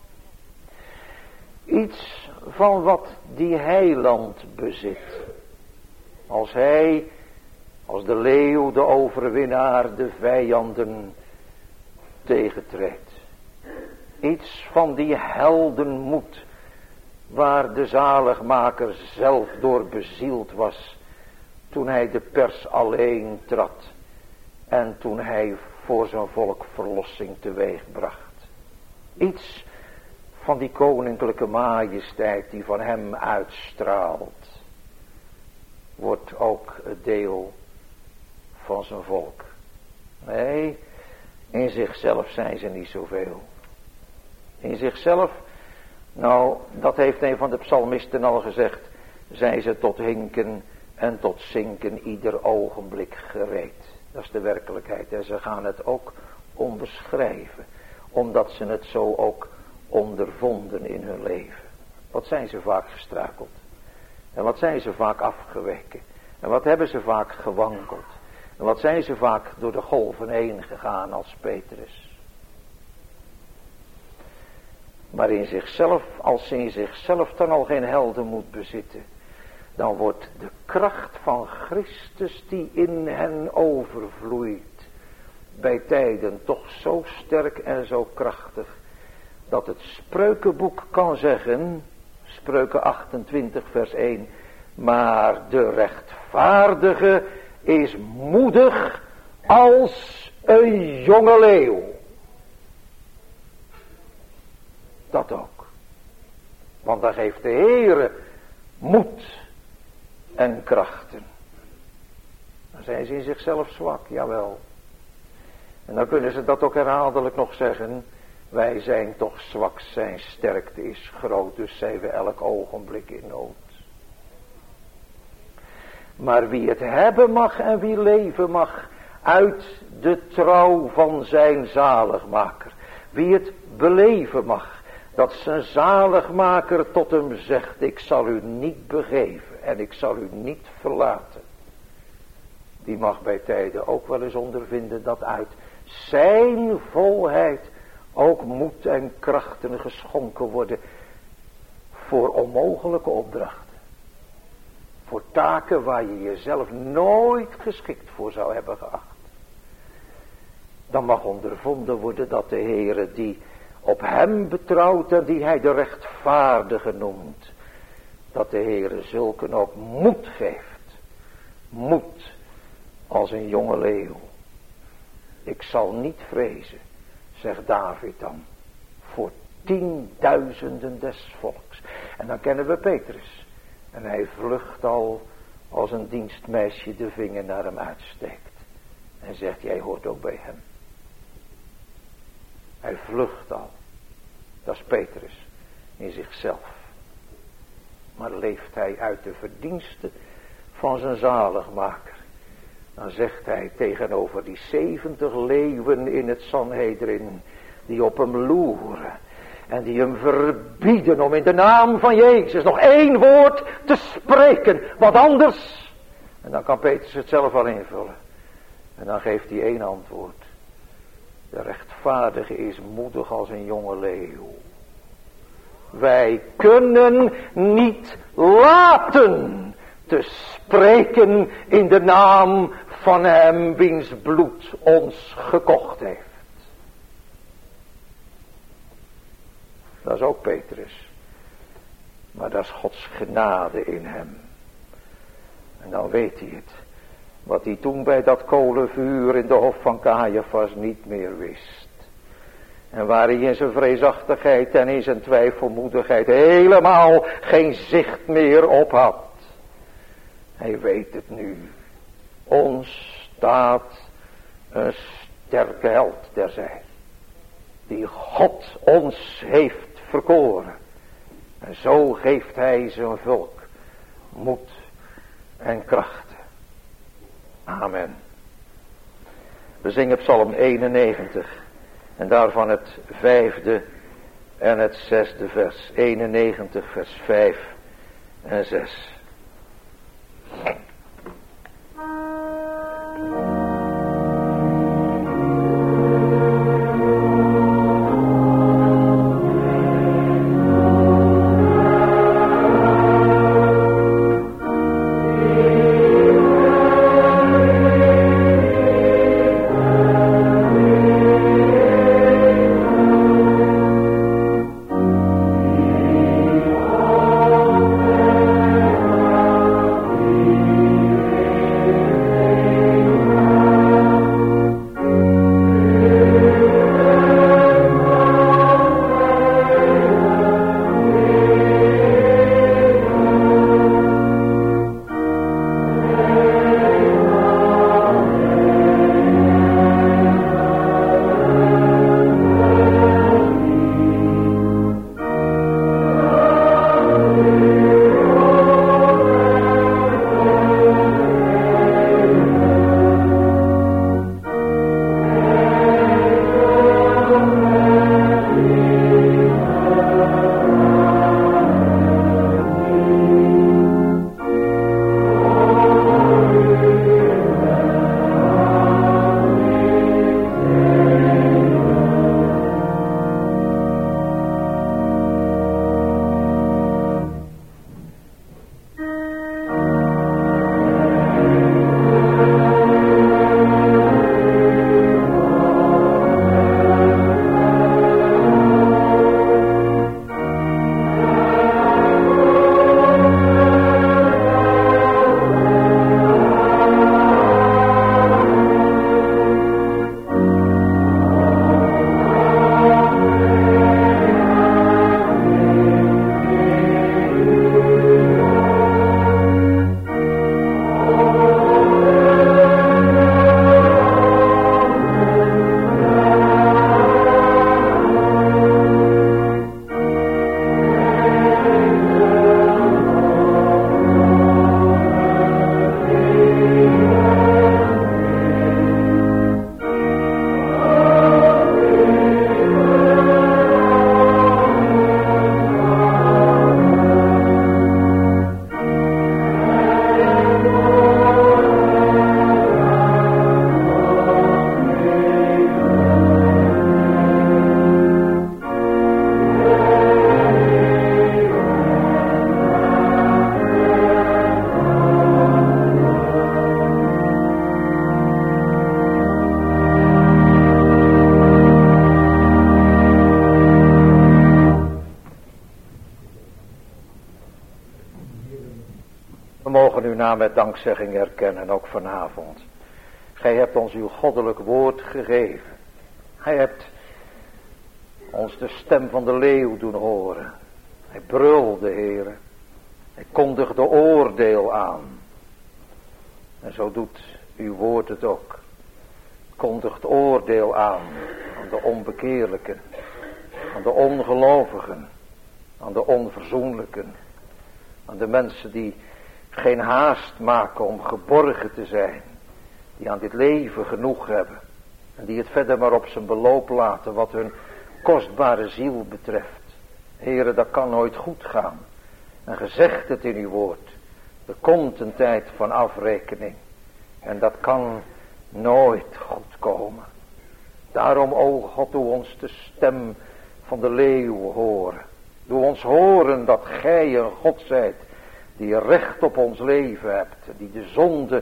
Iets van wat die heiland bezit. Als hij, als de leeuw, de overwinnaar, de vijanden tegentreedt. Iets van die heldenmoed waar de zaligmaker zelf door bezield was toen hij de pers alleen trad en toen hij voor zijn volk verlossing teweegbracht. Iets van die koninklijke majesteit die van hem uitstraalt, wordt ook het deel van zijn volk. Nee, in zichzelf zijn ze niet zoveel. In zichzelf, nou, dat heeft een van de psalmisten al gezegd, zijn ze tot hinken en tot zinken ieder ogenblik gereed. Dat is de werkelijkheid. En ze gaan het ook onderschrijven, omdat ze het zo ook ondervonden in hun leven. Wat zijn ze vaak gestruikeld. En wat zijn ze vaak afgeweken. En wat hebben ze vaak gewankeld. En wat zijn ze vaak door de golven heen gegaan als Petrus. Maar in zichzelf, als ze in zichzelf dan al geen heldenmoed bezitten, dan wordt de kracht van Christus die in hen overvloeit, bij tijden toch zo sterk en zo krachtig, dat het Spreukenboek kan zeggen, Spreuken achtentwintig vers één, maar de rechtvaardige is moedig als een jonge leeuw. Dat ook. Want dan geeft de Heere moed en krachten. Dan zijn ze in zichzelf zwak, jawel. En dan kunnen ze dat ook herhaaldelijk nog zeggen. Wij zijn toch zwak, zijn sterkte is groot, dus zijn we elk ogenblik in nood. Maar wie het hebben mag en wie leven mag uit de trouw van zijn zaligmaker. Wie het beleven mag, dat zijn zaligmaker tot hem zegt, ik zal u niet begeven en ik zal u niet verlaten. Die mag bij tijden ook wel eens ondervinden dat uit zijn volheid ook moed en krachten geschonken worden voor onmogelijke opdrachten. Voor taken waar je jezelf nooit geschikt voor zou hebben geacht. Dan mag ondervonden worden dat de Heere die op hem betrouwt en die hij de rechtvaardige noemt, dat de Heere zulken ook moed geeft. Moed als een jonge leeuw. Ik zal niet vrezen, zegt David dan, voor tienduizenden des volks. En dan kennen we Petrus. En hij vlucht al als een dienstmeisje de vinger naar hem uitsteekt. En zegt, jij hoort ook bij hem. Hij vlucht al. Dat is Petrus in zichzelf. Maar leeft hij uit de verdiensten van zijn zaligmaker. Dan zegt hij tegenover die zeventig leeuwen in het Sanhedrin, die op hem loeren. En die hem verbieden om in de naam van Jezus nog één woord te spreken. Wat anders. En dan kan Petrus het zelf al invullen. En dan geeft hij één antwoord. De rechtvaardige is moedig als een jonge leeuw. Wij kunnen niet laten te spreken in de naam van hem wiens bloed ons gekocht heeft. Dat is ook Petrus. Maar dat is Gods genade in hem. En dan weet hij het. Wat hij toen bij dat kolenvuur in de hof van Caiaphas niet meer wist. En waar hij in zijn vreesachtigheid en in zijn twijfelmoedigheid helemaal geen zicht meer op had. Hij weet het nu. Ons staat een sterke held terzij. Die God ons heeft verkoren. En zo geeft hij zijn volk moed en krachten. Amen. We zingen Psalm eenennegentig. En daarvan het vijfde en het zesde vers. eenennegentig vers vijf en zes. We mogen uw naam met dankzegging erkennen, ook vanavond. Gij hebt ons uw goddelijk woord gegeven. Gij hebt ons de stem van de leeuw doen horen. Hij brulde, Heere. Hij kondigde oordeel aan. En zo doet uw woord het ook. Kondigt oordeel aan aan de onbekeerlijken, aan de ongelovigen, aan de onverzoenlijken, aan de mensen die geen haast maken om geborgen te zijn, die aan dit leven genoeg hebben en die het verder maar op zijn beloop laten wat hun kostbare ziel betreft. Heere, dat kan nooit goed gaan. En gezegd het in uw woord, er komt een tijd van afrekening en dat kan nooit goed komen. Daarom, o God, doe ons de stem van de leeuw horen. Doe ons horen dat gij een God zijt die recht op ons leven hebt, die de zonde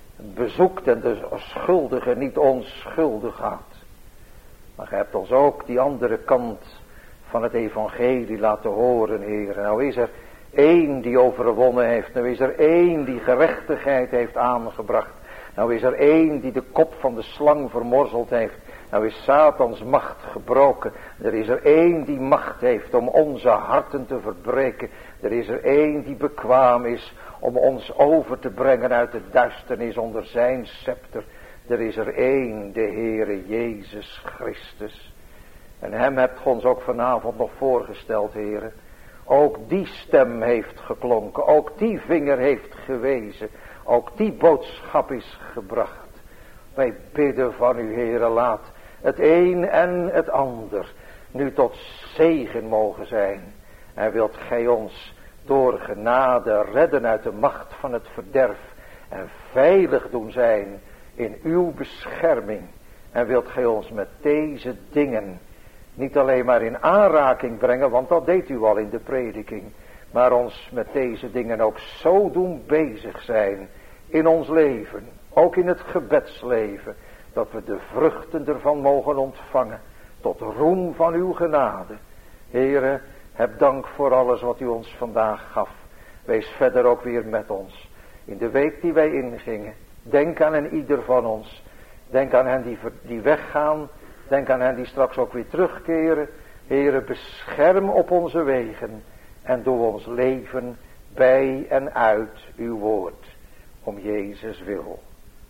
bezoekt en de schuldige niet onschuldig houdt. Maar gij hebt ons ook die andere kant van het evangelie laten horen, Heer. Nou is er één die overwonnen heeft, nou is er één die gerechtigheid heeft aangebracht. Nou is er één die de kop van de slang vermorzeld heeft. Nou is Satans macht gebroken. Er is er één die macht heeft om onze harten te verbreken. Er is er één die bekwaam is om ons over te brengen uit de duisternis onder zijn scepter. Er is er één, de Heere Jezus Christus. En hem hebt ge ons ook vanavond nog voorgesteld, Heere. Ook die stem heeft geklonken. Ook die vinger heeft gewezen. Ook die boodschap is gebracht. Wij bidden van u, Heere, laat het een en het ander nu tot zegen mogen zijn. En wilt gij ons door genade redden uit de macht van het verderf en veilig doen zijn in uw bescherming. En wilt gij ons met deze dingen niet alleen maar in aanraking brengen, want dat deed u al in de prediking, maar ons met deze dingen ook zo doen bezig zijn in ons leven, ook in het gebedsleven, dat we de vruchten ervan mogen ontvangen, tot roem van uw genade. Heere, heb dank voor alles wat u ons vandaag gaf. Wees verder ook weer met ons. In de week die wij ingingen, denk aan een ieder van ons. Denk aan hen die, die weggaan. Denk aan hen die straks ook weer terugkeren. Heere, bescherm op onze wegen en doe ons leven bij en uit uw woord. Om Jezus wil.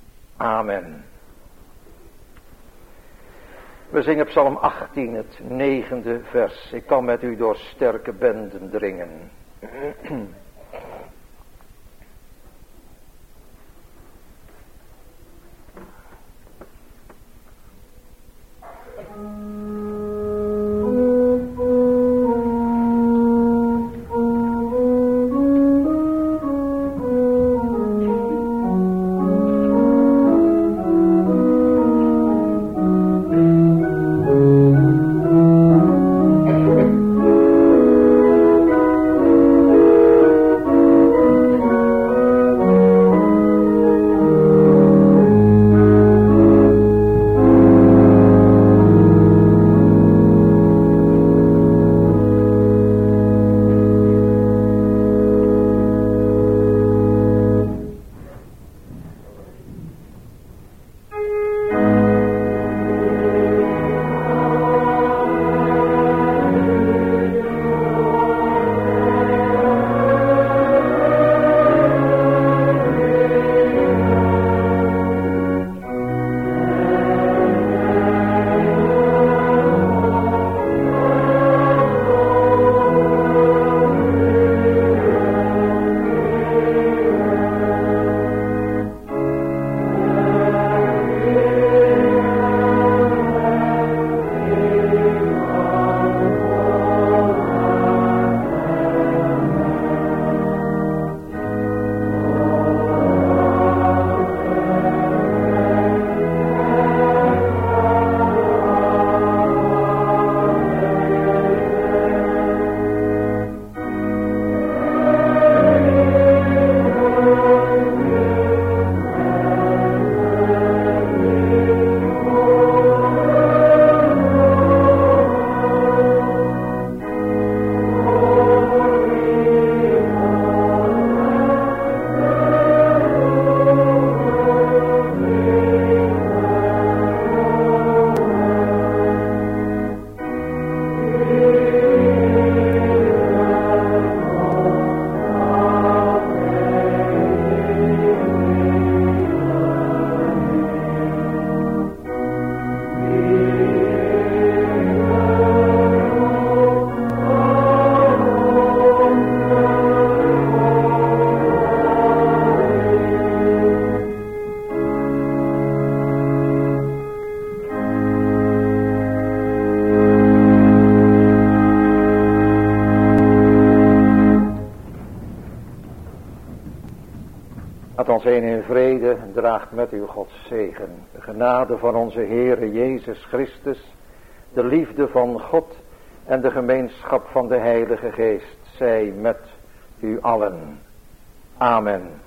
Amen. We zingen Psalm achttien, het negende vers. Ik kan met u door sterke benden dringen. Laat ons een in vrede draagt met uw Gods zegen. De genade van onze Heere Jezus Christus, de liefde van God en de gemeenschap van de Heilige Geest zij met u allen. Amen.